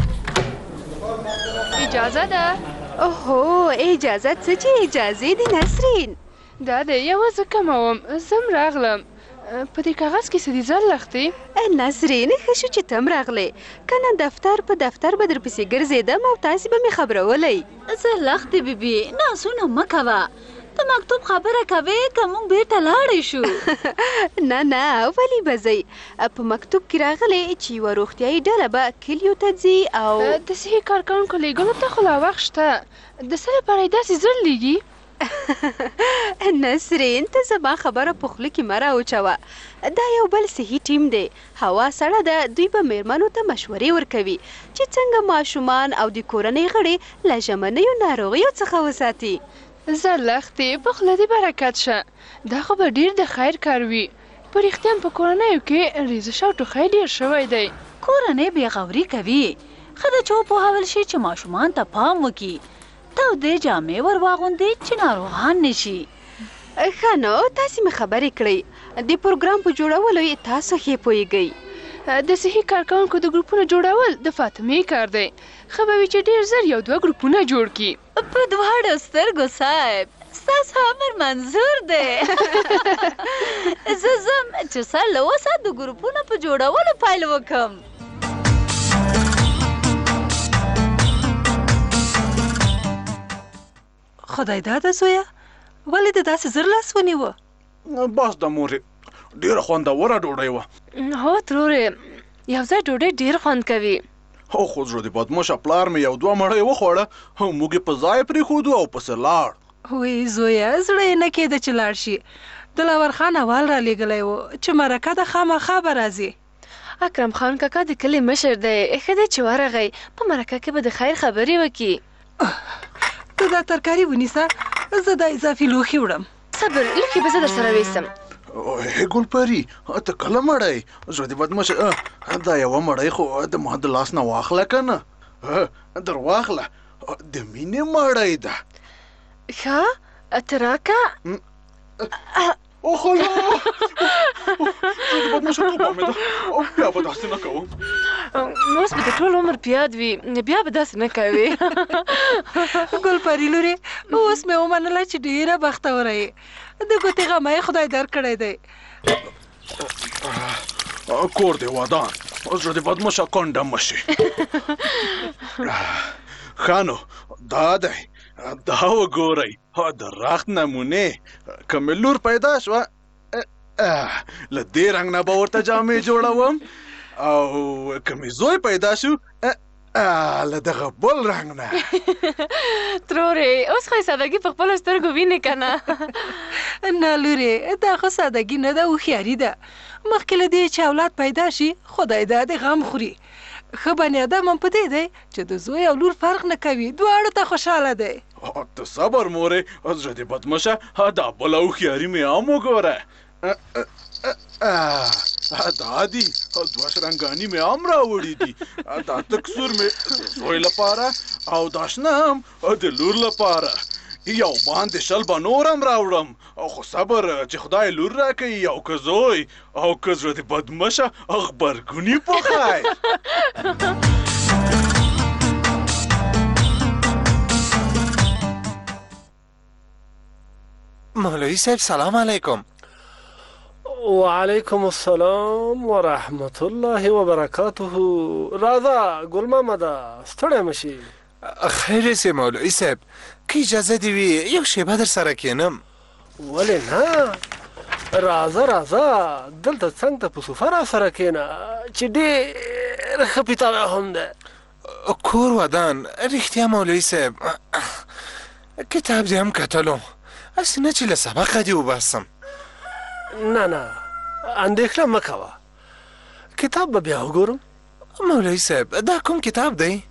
Speaker 5: اجازه ده
Speaker 4: اوهو اجازه څه چې اجازې دي نسرین
Speaker 5: دا دی یوه زه کموم زم راغلم په دې کاغذ کې څه دي زرلښتې
Speaker 4: نسرین ښه شو چې ته هم راغلې که نه دفتر په دفتر به درپسې ګرځېدم او تاسې به مې خبرولی زرلښتې بیبي ناسونه مه کوه ته مکتوب خبره کوې که موږ بېرته لاړې شو نه نه ولې به ځئ په مکتوب کې راغلی چې یوه روغتیایي ډله به کلیو ته ځي او
Speaker 5: د صحي کارکوونکو لیږلو ته خو لا وخت شته د څه لپاره یې داسې زر لیږي
Speaker 4: نسرین ته زما خبره په خوله کې مه راوچوه دا یو بل صحي ټیم دی هوا سړه ده دوی به میرمنو ته مشورې ورکوي چې څنګه ماشومان او د کورنۍ غړي له ژمنیو ناروغیو څخه وساتي
Speaker 5: زرلښتې په خوله دې برکت شه دا خو به ډېر د خیر کار وي په رښتیا په کورنیو کې ریزش او ټوخی ډېر شوی دی
Speaker 4: کورنۍ بېغوري کوي ښه ده چې وپوهول شي چې ماشومان ته پام وکړي تودې جامې ور واغوندي چې ناروغان نه شي ښه نو تاسې مې خبرې کړئ د پروګرام په جوړولو یې تاسو ښې پوهېږئ
Speaker 5: د صحي کارکوونکو د ګروپونو جوړول د فاطمې کار دی ښه به وي چې ډېر زر یو دوه ګروپونه جوړ کړي
Speaker 4: په دواړو سترګو صاحب ستاسو امر منظور دی زه ځم چې سر له اوسه د ګروپونو په جوړولو پیل وکړم
Speaker 6: خدای داده زویه ولې دې داسې زر لاس ونیوه
Speaker 8: بس د مورې ډېره خوندوره ډوډۍ وه
Speaker 5: هو ترورې یو ځای ډوډۍ ډېر خوند کوي
Speaker 8: هو خو زړه دې بدموشه پلار مې یو دوه مړۍ وخوړه موږ یې په ځای پرېښودو او پسې لاړ
Speaker 6: وی زویه زړه یې نه کېده چې لاړ شي دلاور خان اول را لېږلی و چې مرکه ده خامخا به راځي
Speaker 5: اکرم خان کاکا د کلي مشر دی ښه دی چې ورغی په مرکه کې به د خیر خبرې وکړي
Speaker 6: ته دا ترکاري ونیسه زه دا اضافي لوښي وړم.
Speaker 5: صبر لوښي به زه در سره ویستم.
Speaker 8: هی ګلپري ته کله مړی زړه دې بدمشه دا یوه مړی خو د ما د لاس نه واخله که نه در واخله د مینې مړی ده.
Speaker 5: ښه ته راکه.
Speaker 8: اوخلا زړه دې بدمشه توبه مې ده بیا به داسې نه کوم.
Speaker 5: اوس به د ټول عمر پیاد وي بیا به داسې نه کوې.
Speaker 6: ګلپري لورې اوس مې ومنله چې ډېره بختوره یې. د ګوتې غمه یې خدای درکړی دی.
Speaker 8: کور دې ودان زړه دې بدمشه کونډه مه شي. ښه نو دا دی دا وګورئ د رخت نمونې که مې لور پیدا شوه له دې رنګ نه به ورته جامې جوړوم او که مې زوی پیدا شو له دغه بل رنګ نه.
Speaker 5: ترورې اوس خو یې سادګي په خپلو سترګو وینې که نه.
Speaker 6: نه لورې دا خو سادګي نه ده هوښیاري ده. مخکې له دې چې اولاد پیدا شي خدای دا د غم خوري. ښه بني ادم هم په دې دی چې د زوی او لور فرق نه کوي دواړو ته خوشحاله دی.
Speaker 8: ته صبر مورې زړه دې بدمشه دا بله هوښیاري مې هم وګوره. دا دي دوه شرنګاني مې هم راوړي دي. دا تک سور مې د زوی لپاره او دا شنه هم د لور لپاره. یو باندې شل به نور هم راوړم خو صبر چې خدای لور راکوي او که زوی او که زړه دې بدمشه غبرګوني په خیر.
Speaker 10: مولوی صاحب سلام علیکم.
Speaker 11: وعلیکم السلام ورحمت الله وبرکاته. راځه ګل محمده ستړی مه شي.
Speaker 10: خیر سي مولوی صاحب که اجازه دې وي یو شیبه در سره کښېنم.
Speaker 11: ولې نه راځه راځه دلته څنګ ته په صوفه را سره کښېنه چې ډېر ښه پیتاوی هم دی.
Speaker 10: کور ودان رښتیا مولوی صاحب کتاب دې هم کتلو هسې نه چې له سبقه دې وباسم.
Speaker 11: نه نه اندېښنه مه کوه کتاب به بیا وګورم.
Speaker 10: مولوی صاحب دا کوم کتاب دی؟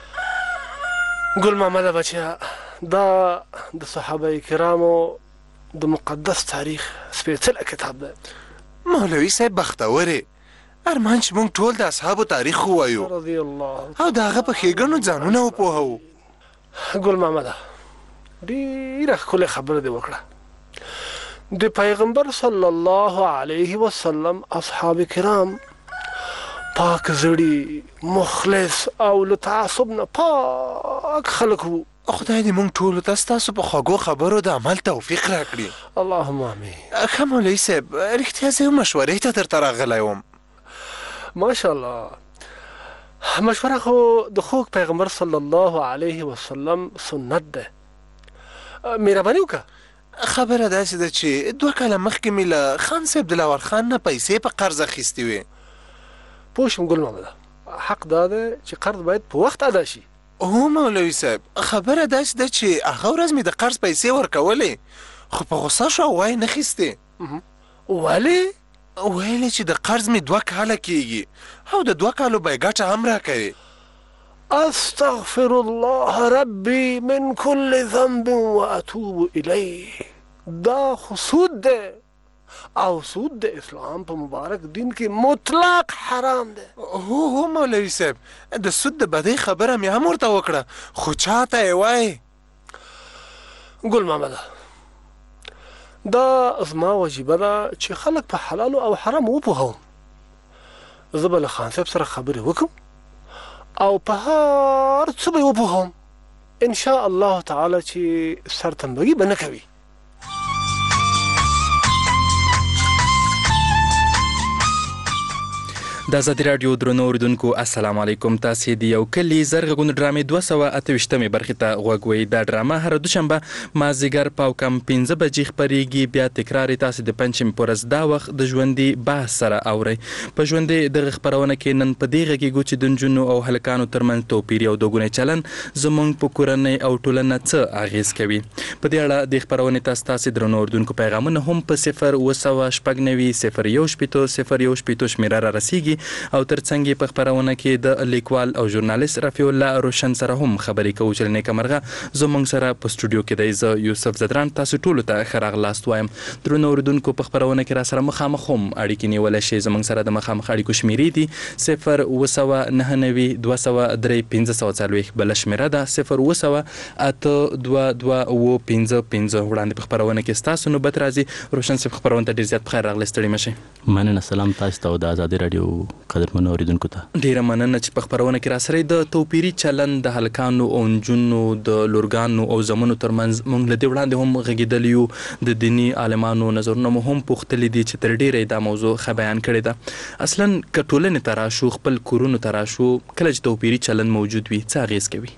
Speaker 11: ګل محمده بچیا دا د صحابه کرامو د مقدس تاریخ سپېڅلی کتاب دی.
Speaker 10: مولوی صاحب بختورې ارمان چې موږ ټول د اصحابو تاریخ ووایو
Speaker 11: رضی الله
Speaker 10: او د هغه په ښېګڼو ځانونه وپوهوو.
Speaker 11: ګل محمده ډېره ښکلې خبره دې وکړه. د پیغمبر صلی الله علیه وسلم اصحاب کرام پاک زړي مخلص او له تعصب نه پاک خلک وو.
Speaker 10: خدای دې موږ ټولو ته ستاسو په خوږو خبرو د عمل توفیق راکړي.
Speaker 11: اللهم امین.
Speaker 10: ښه مولوي صاحب رښتیا زه یو مشورې ته درته راغلی وم.
Speaker 11: ماشاءالله مشوره خو د خوږ پیغمبر صلی الله علیه وسلم سنت ده. مهرباني وکړه.
Speaker 10: خبره داسې ده چې دوه کاله مخکې مې له خان صاحب دلاور خان نه پیسې په قرض اخیستې وې.
Speaker 11: پوه شوم ګل محمده حق دا ده چې قرض باید په وخت ادا شي.
Speaker 10: هو مولوي صاحب خبره داسې ده چې هغه ورځ مې د قرض پیسې ورکولې خو په غوسه شو او وایي نه خیستې.
Speaker 11: ولې؟
Speaker 10: ویلې چې د قرض مې دوه کاله کېږي او د دوه کالو به یې ګټه هم راکوي.
Speaker 11: استغفر الله ربي من كل ذنب واتوب اليه. دا خو سود ده او سود د اسلام په مبارک دین کې مطلق حرام ده.
Speaker 10: هو هو مولوي صاحب د سود د بدۍ خبره مې هم ورته وکړه خو چاته یې وایي.
Speaker 11: ګل محمده دا زما وجیبه ده چې خلک په حلالو او حرام وپوهوم. زه به له خان صاحب سره خبرې وکړم او په هر څه به یې وپوهوم ان شاء الله تعالی چې سرتنبګي به نه کوي.
Speaker 7: د ازادي راډیو درنو اوریدونکو السلام علیکم. تاسې د یو کلي زرغون ډرامې دوه سوه اته ویشتمې برخې ته غوږ وئ. دا ډرامه هره دوشنبه مازدیګر په کم پنځه بجې خپرېږي. بیا تکرار یې تاسې د پنجشنبې په ورځ دا وخت د ژوندي بحث سره اورئ. په ژوندي دغه خپرونه کې نن په دې غږیږو چې د نجونو او هلکانو ترمنځ توپیر او دوګونی چلن زموږ په کورنۍ او ټولنه څه اغېز کوي. په دې اړه د خپرونې ته ستاسې درنو اوریدونکو پیغامونه هم په صفر اوه سوه شپږ نوي صفر یو شپېته صفر یو شپېته شمېره را رسیږي او ترڅنګ یې په خبرونه کې د لیکوال او ژورنالیست رفیع الله روشن سره هم خبرې کوو چې نیکه مرغه زموږ سره په سټوډیو کې دی. زه یوسف زدران تاسو ټولو ته ښه راغلاست وایم. درنو اورېدونکو په خبرونه کې را سره مخامخ هم اړیکې نیولی شئ. زموږ سره د مخامخ اړیکو شمېرې دي صفر اوه سوه نهه نوي دوه سوه درې پنځه سوه څلوېښت بله شمېره ده صفر اوه سوه اته دوه دوه اوه پنځه پنځه. وړاندې په خپرونه کې ستاسو نوبت راځي. روشن صاحب خپرونه ته ډېر زیات په خیر راغلی، ستړي مه شئ.
Speaker 9: مننه. سلام تاسو ته او د ازادي راډیو قدرمنو اورېدونکو ته.
Speaker 7: ډېره مننه چې په خپرونه کې راسره د توپیري چلند د هلکانو او نجونو د لورګانو او زمنو ترمنځ موږ له دې وړاندې هم غږېدلي یو. د دیني عالمانو نظرونه مو هم پوښتلي دي چې تر ډېره دا موضوع ښه بیان کړې ده. اصلا که ټولنې ته راشو، خپل کورونو ته راشو، کله چې توپیري چلند موجود وي څه اغېز کوي؟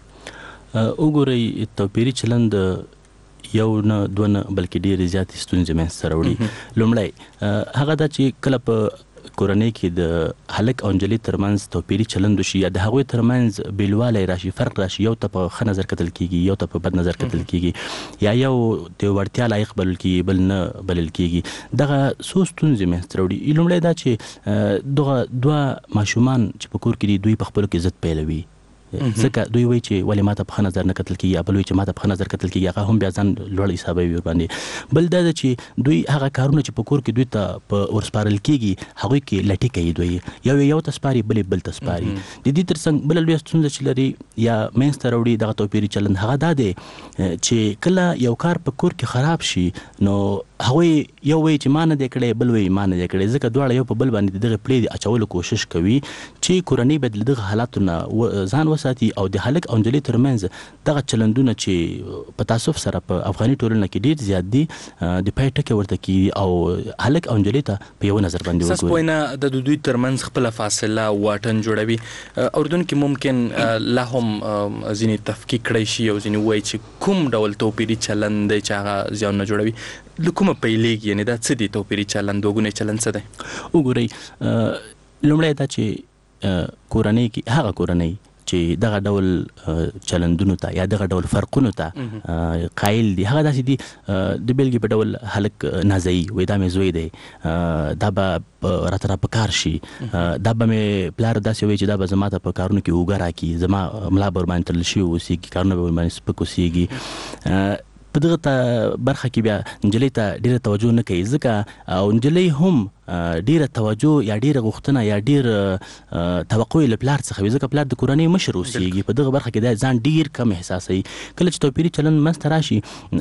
Speaker 9: وګورئ، توپیري چلند یو نه دوه نه بلکې ډېرې زیاتې ستونزې منځته راوړي. لومړی هغه دا چې کله په کورنۍ کې د هلک او نجلۍ ترمنځ توپیري چلند وشي یا د هغوی ترمنځ بیلوالی راشي، فرق راشي، یو ته په ښه نظر کتل کېږي، یو ته په بد نظر کتل کېږي، یا یو د وړتیا لایق بلل کېږي بل نه بلل کېږي، دغه څو ستونزې منځته راوړي. لومړی دا چې دغه دوه ماشومان چې په کور کې دي دوی په خپلو کې ضد پیلوي، ځکه دوی وایي چې ولې ماته په ښه نظر نه کتل کېږي، یا بل وایي چې ماته په ښه نظر کتل کېږي، هغه هم بیا ځان لوړ حسابوي ورباندې. بل دا ده چې دوی هغه کارونه چې په کور کې دوی ته په ورسپارل کېږي هغوی کې لټي کوي، دوی یو یو ته سپاري بل بل ته سپاري. د دې ترڅنګ بله لویه ستونزه چې لري یا منځته راوړي دغه توپیري چلند هغه دا دی چې کله یو کار په کور کې خراب شي نو هغوی یو وایي چې ما نه دی کړی، بل وایي ما نه دی کړی، ځکه دواړه یو په بل باندې د دغې پلې د اچولو کوشش کوي چې کورنۍ باید له دغه حالاتو نه ځان وساتي. او د هلک او نجلۍ ترمنځ دغه چلندونه چې په تاسف سره په افغاني ټولنه کې ډېر زیات دي د پای ټکی ورته کېږي او هلک او نجلۍ ته په یو نظر باندې وګوري.
Speaker 7: ستاسو په وینا د دوی ترمنځ خپله فاصله واټن جوړوي. اورېدونکي ممکن لا هم ځینې تفکیک کړی شي او ځینې ووایي چې کوم ډول توپیري چلند دی چې هغه زیانونه جوړوي. له کومه پیلېږي؟ یعنې دا څه دی توپیري چلند، دوګونی چلند څه دی؟
Speaker 9: وګورئ، لومړی دا چې کورنۍ کې هغه کورنۍ چې دغه ډول چلندونو ته یا دغه ډول فرقونو ته قایل دي، هغه داسې دي د بیلګې په ډول هلک نازوي، وایي دا مې زوی دی، دا به راته را په کار شي، دا به مې پلار داسې وایي چې دا به زما ته په کارونو کې اوږه راکړي، زما ملا به ورباندې تړل شوي اوسېږي، کارونه به ورباندې سپک اوسېږي. په دغه برخه کې بیا نجلۍ ته ډېره توجه نه کوي، ځکه او نجلۍ هم ډیره توجه یا ډیره غوښتنه یا ډیر توقع له پلار څخه وي، ځکه پلار د کورنۍ مشر اوسېږي. په دغه برخه کې دا ځان ډیر کم احساسوي. کله چې توپیري چلند منځته راشي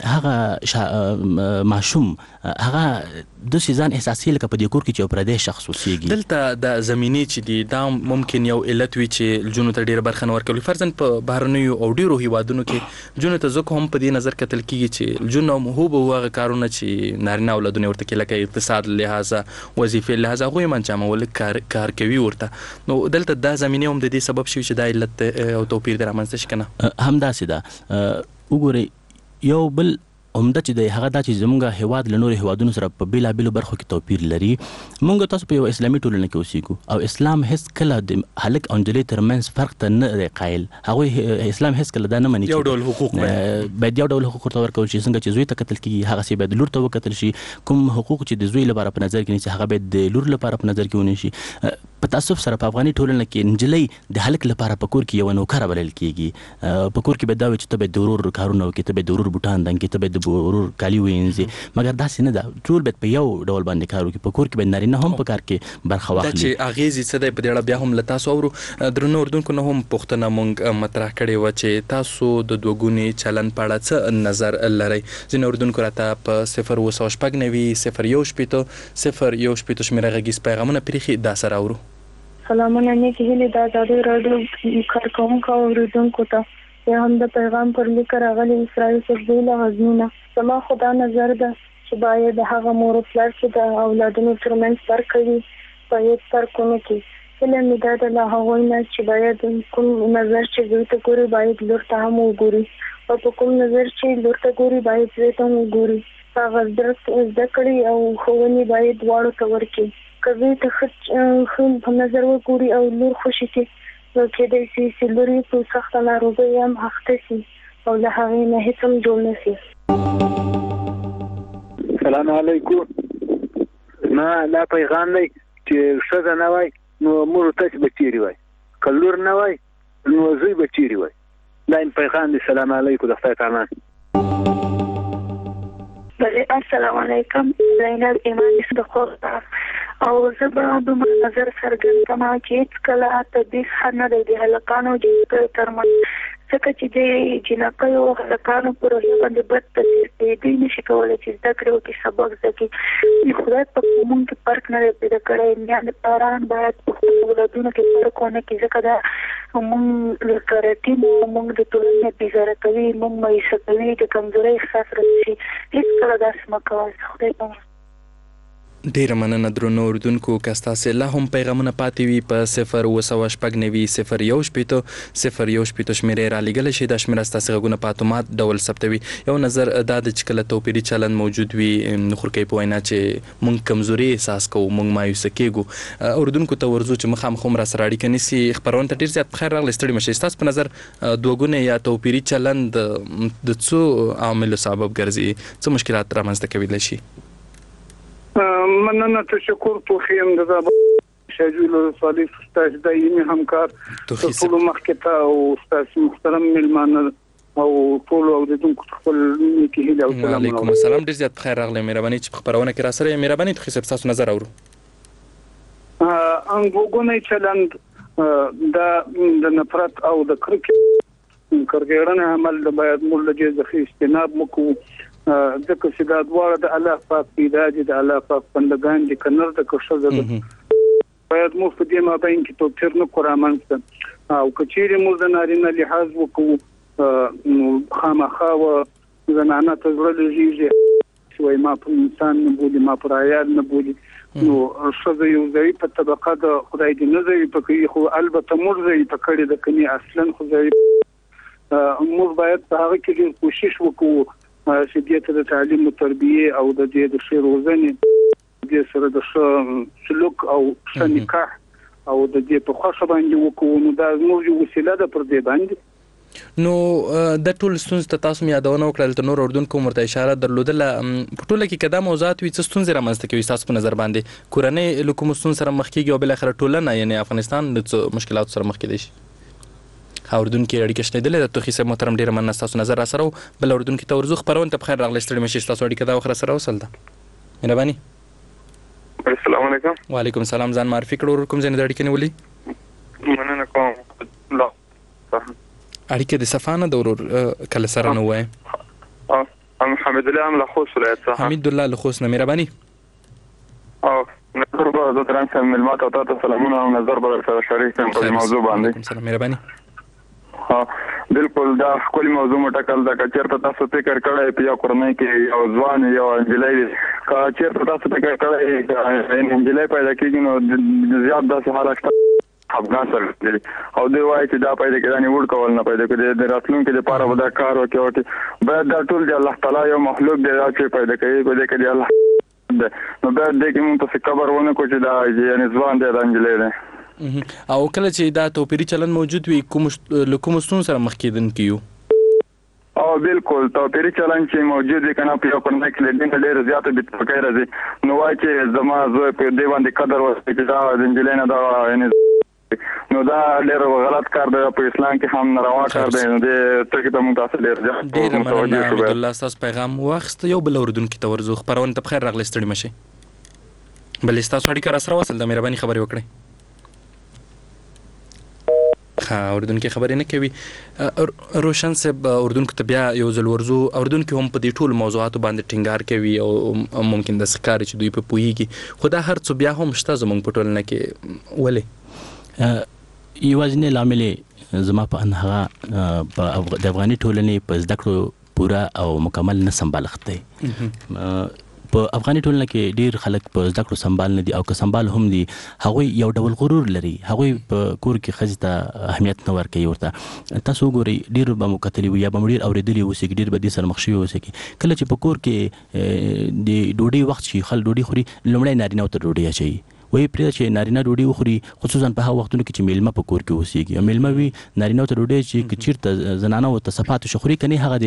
Speaker 9: هغه ماشوم هغه داسې ځان احساسوي لکه په دې کور کې چې یو پردی شخص اوسېږي.
Speaker 7: دلته د زمینې چې دي دا ممکن یو علت وي چې نجونو ته ډیره برخه نه ورکوي. فرضاً په بهرنیو او ډیرو هیوادونو کې نجونو ته ځکه هم په دې نظر کتل کېږي چې نجونو هوبهو هغه کارونه چې نارینه اولادونه ورته کوي لکه اقتصاد لحاظه وظیفې لحاظه هغوی منجامول کار کار کوي ورته. نو دلته دا زمینه هم د دې سبب شوي چې دا علت او توپیر در رامنځته شي که نه؟
Speaker 9: همداسې ده. وګورئ یو بل عمده چې دی هغه دا چې زموږ هیواد له نورو هیوادونو سره په بېلابېلو برخو کې توپیر لري. موږ تاسو په یو اسلامي ټولنه کې اوسېږو او اسلام هېڅ کله د هلک او نجلۍ ترمنځ فرق ته نه دی قایل. هغوی اسلام هېڅ کله دا نه مني
Speaker 7: یو ډول حقوق
Speaker 9: باید یو ډول حقوق ورته ورکول شي. څنګه چې زوی ته کتل کېږي هغسې باید لور ته وکتل شي. کوم حقوق چې د زوی لپاره په نظر کې نیسي هغه باید د لور لپاره په نظر کې ونیسي. په تاسف سره په افغاني ټولنه کې نجلۍ د هلک لپاره په کور کې یوه نوکره بلل کېږي. په کور کې باید دا وي چې ته باید د ورور کارونه وکړې، ته باید د ورور بوټان دنګې، ته باید د ورور کالي وینځي، مګر داسې نه ده. ټول باید په یو ډول باندې کار وکړي. په کور کې باید نارینه هم په کار کې برخه واخلي.
Speaker 7: دا چې اغېزې څه دی په دې اړه بیا هم له تاسو اورو. درنو اردونکو نه هم پوښتنه مونږ مطرح کړې وه چې تاسو د دوه ګوني چلند په اړه څه نظر لرئ. ځینې اردونکو راته په صفر اوه سوه شپږ نوي صفر یو شپېته صفر یو شپېته شمېره غږیز پیغامونه پرېښي دا سره اورو.
Speaker 20: سلامونه نیکې هیلې د ازادۍ راډیو کارکوونکو او اورېدونکو ته. یا هم د پیغام پر لیک راغلی اسرائیل صفدی له غزني نه. زما خو دا نظر ده چې باید د هغه مور او پلار چې د اولادونو ترمنځ فرق کوي باید فرق ونه کړي. هیله مې دا ده له هغوی نه چې باید کوم نظر چې زوی ته ګوري باید لور ته هم وګوري، او په کوم نظر چې لور ته ګوري باید زوی ته هم وګوري. هغه زده کړې او ښوونې باید دواړو ته ورکړي. که زوی ته ښه په نظر وګوري او لور خوشي کړي نو کېدای شي چې لور یې په سخته ناروغۍ هم اخته شي او له هغې نه هېڅ هم جوړ نه شي.
Speaker 21: سلام علیکم. ما دا پیغام دی چې ښځه نه وای نو مور تاسو به چیرې وای کلور نه وای نو زوی به چیرې وای دا پیغام دی سلام علیکم د خدای تعالی
Speaker 12: بله السلام علیکم زینب ایمان صدقو او زه به دومره نظر څرګندوم چې هېڅکله تدریس ښه نه دی د هلکانو جینکیو ترمنځ ځکه چې د جینکیو او هلکانو په روحیه باندې بد تاثیر کوي دوی نشي کولی چې زده کړې وکړي سبق زده کړي د خدای په موږ کې فرق نه دی پیدا کړی میندې پلاران باید په خپلو اولادونو کې فرق ونه کړي ځکه دا موږ له کرټي موږ د ټولنې بیزاره کوي موږ مایوسه کوي د کمزورۍ احساس راشي هېڅکله داسې مه کوئ خدای په
Speaker 7: ډیره مننه درنو اردوونکو که ستاسې لا هم پیغامونه پاتې وي په صفر اوه سوه شپږ نوي صفر یو شپېته صفر یو شپېته شمېرې رالیږلی شي دا شمېره ستاسې غږونه په اتومات ډول ثبتوي یو نظر دا د چې کله توپیري چلند موجود وي خورکۍ په وینا چې موږ کمزوري احساس کوو موږ مایوسه کېږو اردوونکو ته ورځو چې مخامخ هم راسره اړیکه نیسي خپرونه ته ډېر زیات په خیر راغلی ستړي مشئ ستاسو په نظر دوه ګونې یا توپیري چلند د څو عواملو سبب ګرځي څه مشکلات رامنځته کولی شي
Speaker 21: مننه تشکر توخیم د شاجول صالح استاد دایمي همکار ټول مخکته او استاد محترم ملمانه او ټول اوریدونکو خپل نیکی هیله او سلام
Speaker 7: علیکم السلام ډیر زیات بخیر راغلی مهرباني چې خبرونه کې را سره مهرباني ته خصه تاسو نظر اورو
Speaker 21: انګوګونې چلند دا د نفرت او د کرکې کرګړنه عمل د باید موږ له ځخې استناب وکړو ځکه چې دا دواړه د الله پاک پیدا دي د الله پاک بندگان دي کنر د کوشش باید مو په دې مابین کې توپیر نه کورامنځ او کچېری مو د نارینه لحاظ وکړو نو خامخا و زنانه ته ورلېږي چې ما په انسان نه بولی ما پر عیال نه بولی نو شذ یو ځای په طبقه د خدای دې نه ځای په کې خو البته موږ ځای په کړي د کني اصلا خو ځای موږ باید په هغه کې کوشش وکړو چې دې ته د تعلیم او تربیه او د دې د ښه روزنې د سره د ښه سلوک او ښه نکاح او د دې په خوښه باندې وکړو نو دا زموږ وسیله ده پر دې باندې
Speaker 7: نو د ټول ستونزې ته تاسو یادونه وکړل ته نور اردوونکو مرته اشاره درلودله په ټوله کې کدا موضوعات وي څه ستونزې رامنځته کوي تاسو په نظر باندې کورنۍ له کوم ستونزې سره مخ کیږي او بل اخر ټولنه یعنی افغانستان د مشکلاتو سره مخ کیدی شي اردوونکو اړیکه شته د توخي سره محترم ډیر مننه تاسو نظر را سره بل اردوونکو ته ورزو خبرونه ته بخیر راغلی ستړي مشي تاسو اړیکه دا وخره سره وصل ده مهرباني
Speaker 21: السلام علیکم
Speaker 7: وعلیکم السلام ځان معرفي کړو کوم ځای نه اړیکه نیولې
Speaker 21: مننه کوم لا
Speaker 7: اړیکه د صفانه د ورور کله سره نه وای
Speaker 21: ام حمید الله ام لخوص ولایت څخه
Speaker 7: حمید الله لخوص نه مهرباني
Speaker 21: او نظر به د ترانس ملمات او تاسو سلامونه او نظر به سره شریک کوم په موضوع باندې
Speaker 7: سلام مهرباني
Speaker 21: ها بالکل دا خپل موضوع مټکل دا چیرته تاسو فکر کړئ په یو کورنۍ کې یو ځوان یو انجلۍ کا چیرته تاسو فکر کړئ انجلۍ پیدا کیږي نو زیات داسې حالات افغان سره او دی وایي چې دا پیدا کېدانه وړ کول نه پیدا کېږي د راتلونکو لپاره ودا کار وکړي باید دا ټول د الله تعالی یو مخلوق دی چې پیدا کوي په دې کې دی الله نو باید دې کې موږ څه خبر ونه کوو چې دا یعنی ځوان دی د انجلۍ دی
Speaker 7: او کله چې دا توپیري چلند موجود وي کوم له کوم ستونزو سره مخ کېدون کیو
Speaker 21: او بالکل توپیري چلند چې موجود وي کنه په یو کورنۍ کې د ډېر زیات بیت پکې راځي نو وایي چې زما زوی په دې باندې قدر ورته چې دا د انجلۍ نه دا یعنی نو دا ډېر غلط کار دی په اسلام کې هم ناروا کار دی نو د ترکه ته موږ تاسو ډېر
Speaker 7: ډېر مننه عبد الله تاسو پیغام واخست یو بل اردوونکو ته ورزو خبرونه ته بخیر راغلی ستړي مشي بل تاسو اړیکه را سره وصل د مهرباني خبرې وکړئ ها اردوونکو خبرې نه کوي روشن صاحب اردوونکو ته بیا یو ځل ورزو اردوونکو هم په دې ټول موضوعاتو باندې ټینګار کوي او ممکن د سکار چې دوی په پوهیږي خو دا هر څه بیا هم شته زموږ په ټولنه کې ولې
Speaker 9: یوازینی لامل زما په ان هغه د افغاني ټولنې په زده کړو پورا او مکمل نه سمبالښت دی په افغاني ټولنه کې ډیر خلک په زده کړو سمبال نه دي او که سمبال هم دي هغه یو ډول غرور لري هغه په کور کې خځې ته اهمیت نه ورکوي ورته تاسو ګورئ ډیر به مو کتلي وي یا به مو ډیر اورېدلي اوسئ ډیر به دې سره مخ شوي اوسئ کله چې په کور کې د ډوډۍ وخت شي خل ډوډۍ خوري لومړی نارینه ورته ډوډۍ اچوي وایي پرېږده چې نارینه ډوډۍ وخوري، خصوصا په هغه وختونو کې چې میلمه په کور کې اوسېږي. او میلمه وي نارینهو ته ډوډۍ چې که چېرته زنانه ورته څه پاتې شي خوري، که نه هغه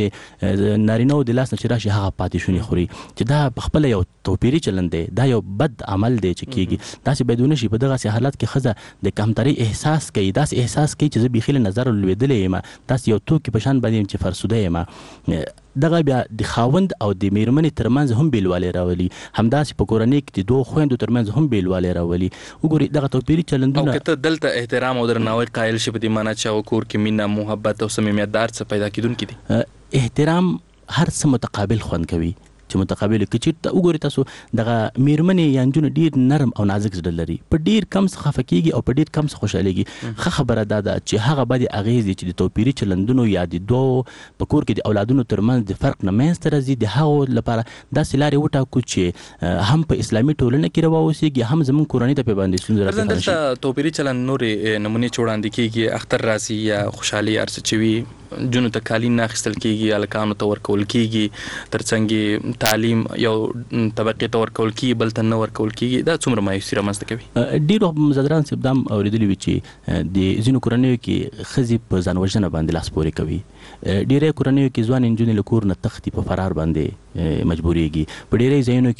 Speaker 9: د نارینهو د لاس نه چې راشي هغه پاتې شونې خوري، چې دا پخپله یو توپیري چلند دی، دا یو بد عمل دی چې کېږي. داسې باید ونه شي. په دغسې حالت کې ښځه د کمترۍ احساس کوي، داسې احساس کوي چې زه بیخي له نظره لوېدلی یم، داسې یو توکي په شان باندې یم چې فرسوده یم. دغه بیا د خاوند او د میرمنې ترمنځ هم بیلوالی راولي، همداسې په کورنۍ کې د دوو خویندو ترمنځ هم بیلوالی راولي. وګورئ دغه توپیري چلندونه.
Speaker 7: او که ته دلته احترام او درناوی قایل شي، په دې معنی چې هغه کور کې مینه، محبت او صمیمیت دا هر څه پیدا کېدونکي
Speaker 9: دي. احترام هر څه متقابل خوند کوي، چې متقابل که چېرته وګورئ تاسو دغه میرمنې یا نجونې ډېر نرم او نازک زړه لري، په ډېر کم څه خفه کېږي او په ډېر کم څه خوشحالېږي. ښه خبره دا ده چې هغه بدې اغېزې چې د توپیري چلندونو یا د دوو په کور کې د اولادونو ترمنځ د فرق نه منځته راځي، د هغو لپاره داسې لارې وټاکو چې هم په اسلامي ټولنه کې روا اوسېږي، هم زموږ کورنۍ ته پې باندې ستونزه راپېښه نه شي.
Speaker 7: دلته توپیري چلند نورې نمونې چې وړاندې کېږي، اختر راځي یا خوشحالي هر څه چې وي، جنو ته کالین نه اخیستل کېږي، هلکانو ته ورکول کېږي، تر څنګ تعلیم یو طبقې ته ورکول کېږي، بل ته نه ورکول کېږي. دا څومره مایوسي رامنځته کوي؟
Speaker 9: ډېر وخت مزدران صاحب دا هم اورېدلي وي چې د ځینو کورنیو کې ښځې په ځان وژنه باندې لاس پورې کوي. ډېری کورنیو کې ځوانې نجونې له کور نه تښتي، په فرار باندې مجبورېږي. په ډېری ځایونو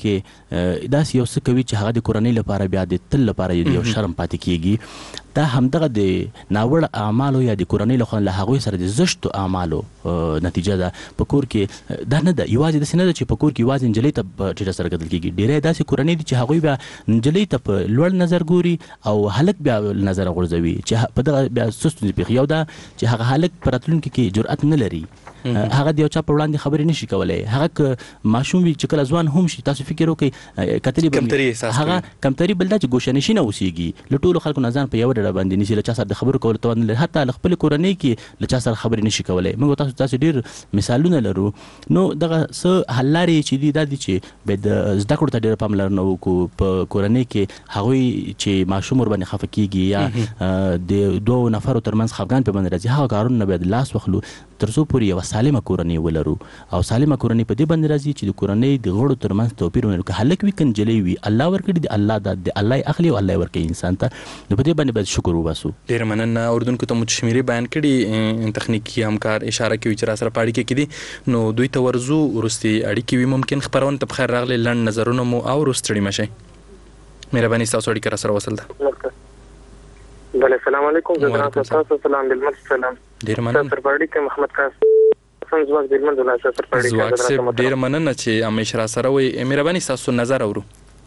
Speaker 9: کې داسې یو څه کوي چې هغه د کورنۍ لپاره بیا د تل لپاره یو شرم پاتې کېږي. دا همدغه د ناوړه اعمالو یا د کورنۍ لخوا له هغوی سره د زشتو اعمالو نتیجه ده. په کور کې دا نه ده، یوازې داسې نه ده چې په کور کې یوازې نجلۍ ته په ټیټه سره کتل کېږي. ډېری داسې کورنۍ دي چې هغوی بیا نجلۍ ته په لوړ نظر ګوري او هلک بیا نظر غورځوي، چې په دغه بیا څه ستونزې پېښي. یو دا چې هغه هلک په راتلونکي کې جرأت نه لري، هغه د یو چا په وړاندې خبرې نشي کولی. هغه که ماشوم وي چې کله ځوان هم شي، تاسو فکر وکړئ کتلې به هغه کمتري بل دا چې ګوښه‌نشي نه اوسېږي، له ټولو خلکو نه ځان په یوه ډډه باندې نیسي، له چا سره د خبرو کولو توان نه لري، حتی له خپلې کورنۍ کې له چا سره خبرې نشي کولی. موږ تاسو تاسو ډېر مثالونه لرو. نو دغه څه حل لارې چې دي دا دي چې باید زده کړو ته ډېره پاملرنه وکړو. په کورنۍ کې هغوی چې ماشوم ورباندې خفه کېږي یا د دوو نفرو ترمنځ خفګان پې باندې راځي، هغه کارونه نه باید لاس واخلو تر څو پورې یوه سالمه کورنۍ ولرو. او سالمه کورنۍ په دې باندې راځي چې د کورنۍ د غړو ترمنځ توپیر ونه لري. که هلک وي که نجلۍ وي، الله ورکړي د الله دا د الله یې اخلي او الله یې ورکوي انسان ته. نو په دې باندې باید شکر وباسو.
Speaker 7: ډېره مننه. اردوونکو ته مو چې شمیرې بیان کړي، تخنیکي همکار اشاره کوي چې را سره په اړیکه کې دي، نو دوی ته ورځو وروستي اړیکې وي. ممکن خپرونه ته بخیر راغلی، لنډ نظرونه مو او ستړي مه شئ. مهرباني ستاسو اړیکه را سره وصل ده.
Speaker 13: بله السلام علیکم. زه جناب تاسو سلام بالمنت سلام.
Speaker 7: ډېره مننه.
Speaker 13: سر پاړی کې محمد قاسم زواک بالمنت ولا سر پاړی کې
Speaker 7: زواک صاحب ډېره مننه چې همیشه را سره وئ. مهرباني ستاسو نظر اورو.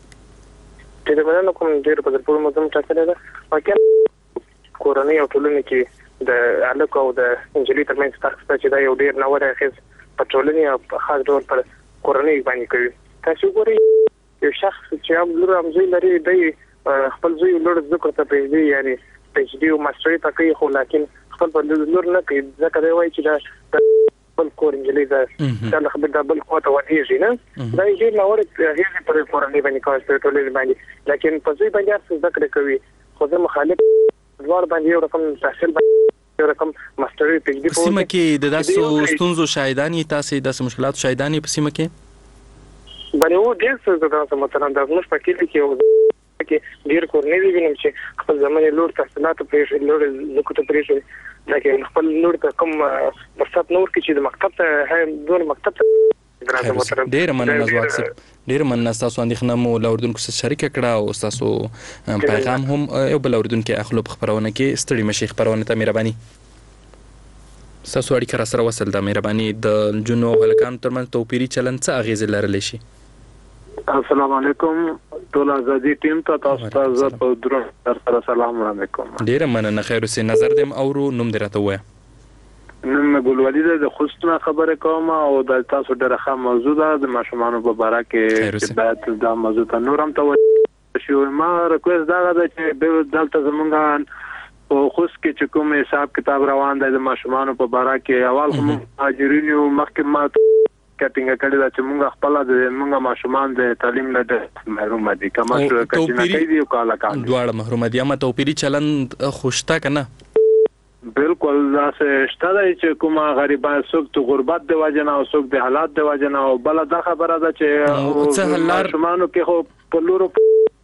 Speaker 13: ډېره مننه کوم. ډېر په درپورې موضوع ټاکلې ده. واقعا کورنۍ او ټولنې کې د هلک او د نجلۍ ترمنځ فرق شته چې دا یو ډېر ناوړه اغېز په ټولنې او په خاص ډول پر کورنۍ باندې کوي. تاسو وګورئ یو شخص چې هم لور هم زوی لري، دی خپل زوی لور زده کړو ته پرېږدي، یعنې پی ایچ ډي او ماسټرۍ ته کوي، خو لاکن خپل په لور نه کوي، ځکه دی وایي چې دا بل کور نجلۍ ده، دا له خبر دا بل خوا ته ودرېږي. نه دا یې ډېر ناوړه اغېزې پر کورنۍ باندې کوي، په ټولنې باندې. لیکن په زوی باندې هر څه زده کړې کوي، خو زه مخالف دواړو باندې یو رقم تحصیل باندې یو رقم ماسټرۍ پی ایچ ډي
Speaker 7: په سیمه کې د داسې ستونزو شاهدان یې، تاسې داسې مشکلاتو شاهدان یې په سیمه کې؟
Speaker 13: بله او ډېر څه داسې مثلا دا زموږ په کلي کې کې ډېر کورنۍ دي وینم چې خپل زمانې لور تحصیلاتو پرېښودي، لور زده کړو ته پرېښودي، لیکن خپل لور ته کوم فرصت نه ورکړي چې د مکتب ته دونه مکتب ته.
Speaker 7: ډېره مننه زواک صاحب، ډېره مننه. ستاسو اندېښنه مو له اردوونکو سره شریکه کړه او ستاسو پیغام هم یو بل اورېدونکی اخلو په خپرونه کې. ستړي مه شئ خپرونې ته. مهرباني ستاسو اړیکه را سره وصل ده. مهرباني د نجونو او هلکانو ترمنځ توپیري چلند څه اغېزې لرلی شي؟
Speaker 21: السلام علیکم ټول ازادي ټیم ته تاسو ته زه په درود سره سلام وړاندې کوم.
Speaker 7: ډېره مننه. خیر اوسئ. نظر دې هم اورو. نوم دې راته ووایه.
Speaker 21: نوم مې ګلولي ده. د خوست نه خبرې کوم او د تاسو ډېره ښه موضوع ده د ماشومانو په باره کې چې باید دا موضوع ته نور هم توجه شي. ما ریکویسټ دا ده چې دلته زمونږ په خوست کې چې کوم حساب کتاب روان دی د ماشومانو په باره کې، اول خو مهاجرین یو مخکې ما کټینګ کړی دا چې موږ خپل د موږ ماشومان د تعلیم نه محروم دي، کما چې کچنه کوي دی او کاله کان
Speaker 7: دواړه محروم دي. اما توپیری چلند خوشته کنه
Speaker 21: بالکل داسې شته چې کومه غریبان څوک ته غربت دی وجنه او څوک د حالات دی وجنه او بل دا خبره ده چې ماشومانو کې خو په لورو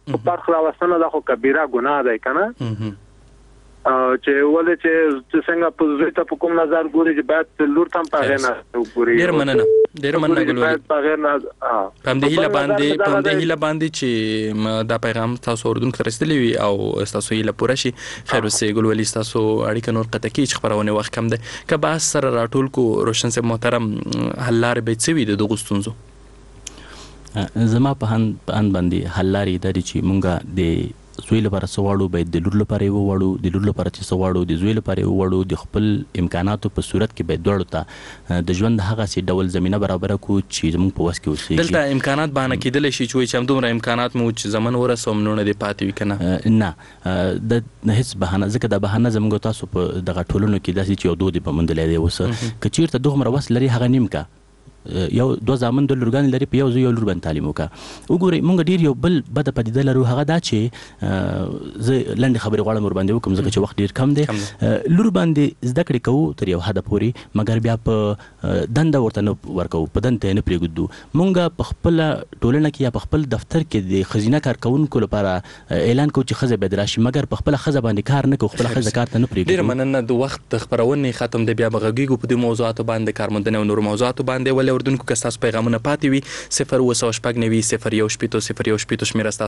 Speaker 13: په فرق راوستنه د خو کبیره ګناه دی کنه چې ولې چې څنګه په زوی ته په کوم نظر ګوري چې باید لور تم په غیر نه ګوري
Speaker 7: ډیر مننه ډیر مننه ګلولي
Speaker 13: په غیر نه
Speaker 7: پم د هیله باندې پم د هیله باندې چې دا پیغام تاسو اوردونکو ته رسیدلی وي او تاسو هیله پوره شي خیر اوسې ګلولي تاسو اړیکه نور قطع کی چې خبرونه وخت کم ده که بحث سره راټول کو روشن صاحب محترم حل لار به څه وي د دغه ستونزو
Speaker 9: زما په ان باندې حل لارې د چې مونږه د زوی لپاره سواړو باید د لور لپاره یو وړو د لور لپاره چې سواړو د زوی لپاره یو وړو د خپل امکاناتو په صورت کې باید دوړو ته د ژوند هغه سي ډول زمينه برابر کو چې زموږ په واسه کې اوسېږي
Speaker 7: دلته امکانات باندې کېدل شي چې چې دومره امکانات مو چې زمون ورسوم نو نه دی پاتې وي کنه
Speaker 9: نه د هیڅ بهانه ځکه د بهانه زموږ تاسو په دغه ټولنو کې داسې چې یو دود په مندلې دی اوس کچیرته دوه مروس لري هغه نیم کا یو دوه ځامن د لورګان لري په یو ځای یو لور باندې تعلیم وکړه وګورئ مونږ ډیر یو بل بد پدیده لرو هغه دا چې زه لاندې خبرې غواړم ور باندې وکم ځکه چې وخت ډیر کم دی لور باندې زده کړې کوو تر یو حد پورې مګر بیا په دنده ورته نه ورکو په دنده نه پرېږدو مونږ په خپل ټولنه کې یا په خپل دفتر کې د خزینه کارکونکو لپاره اعلان کوو چې خزه به دراشي مګر په خپل خزه باندې کار نه کوو خپل خزه کار ته نه پرېږدو
Speaker 7: ډیر مننه د وخت خبرونه ختم دی بیا بغږیږو په دې موضوعاتو باندې کارمندنه او نور موضوعاتو باندې ولې اردوونکو که تاسو پیغامونه پاتې وي صفر اوه سوه شپږ نوي صفر یو شپېته صفر یو شپېته شمیره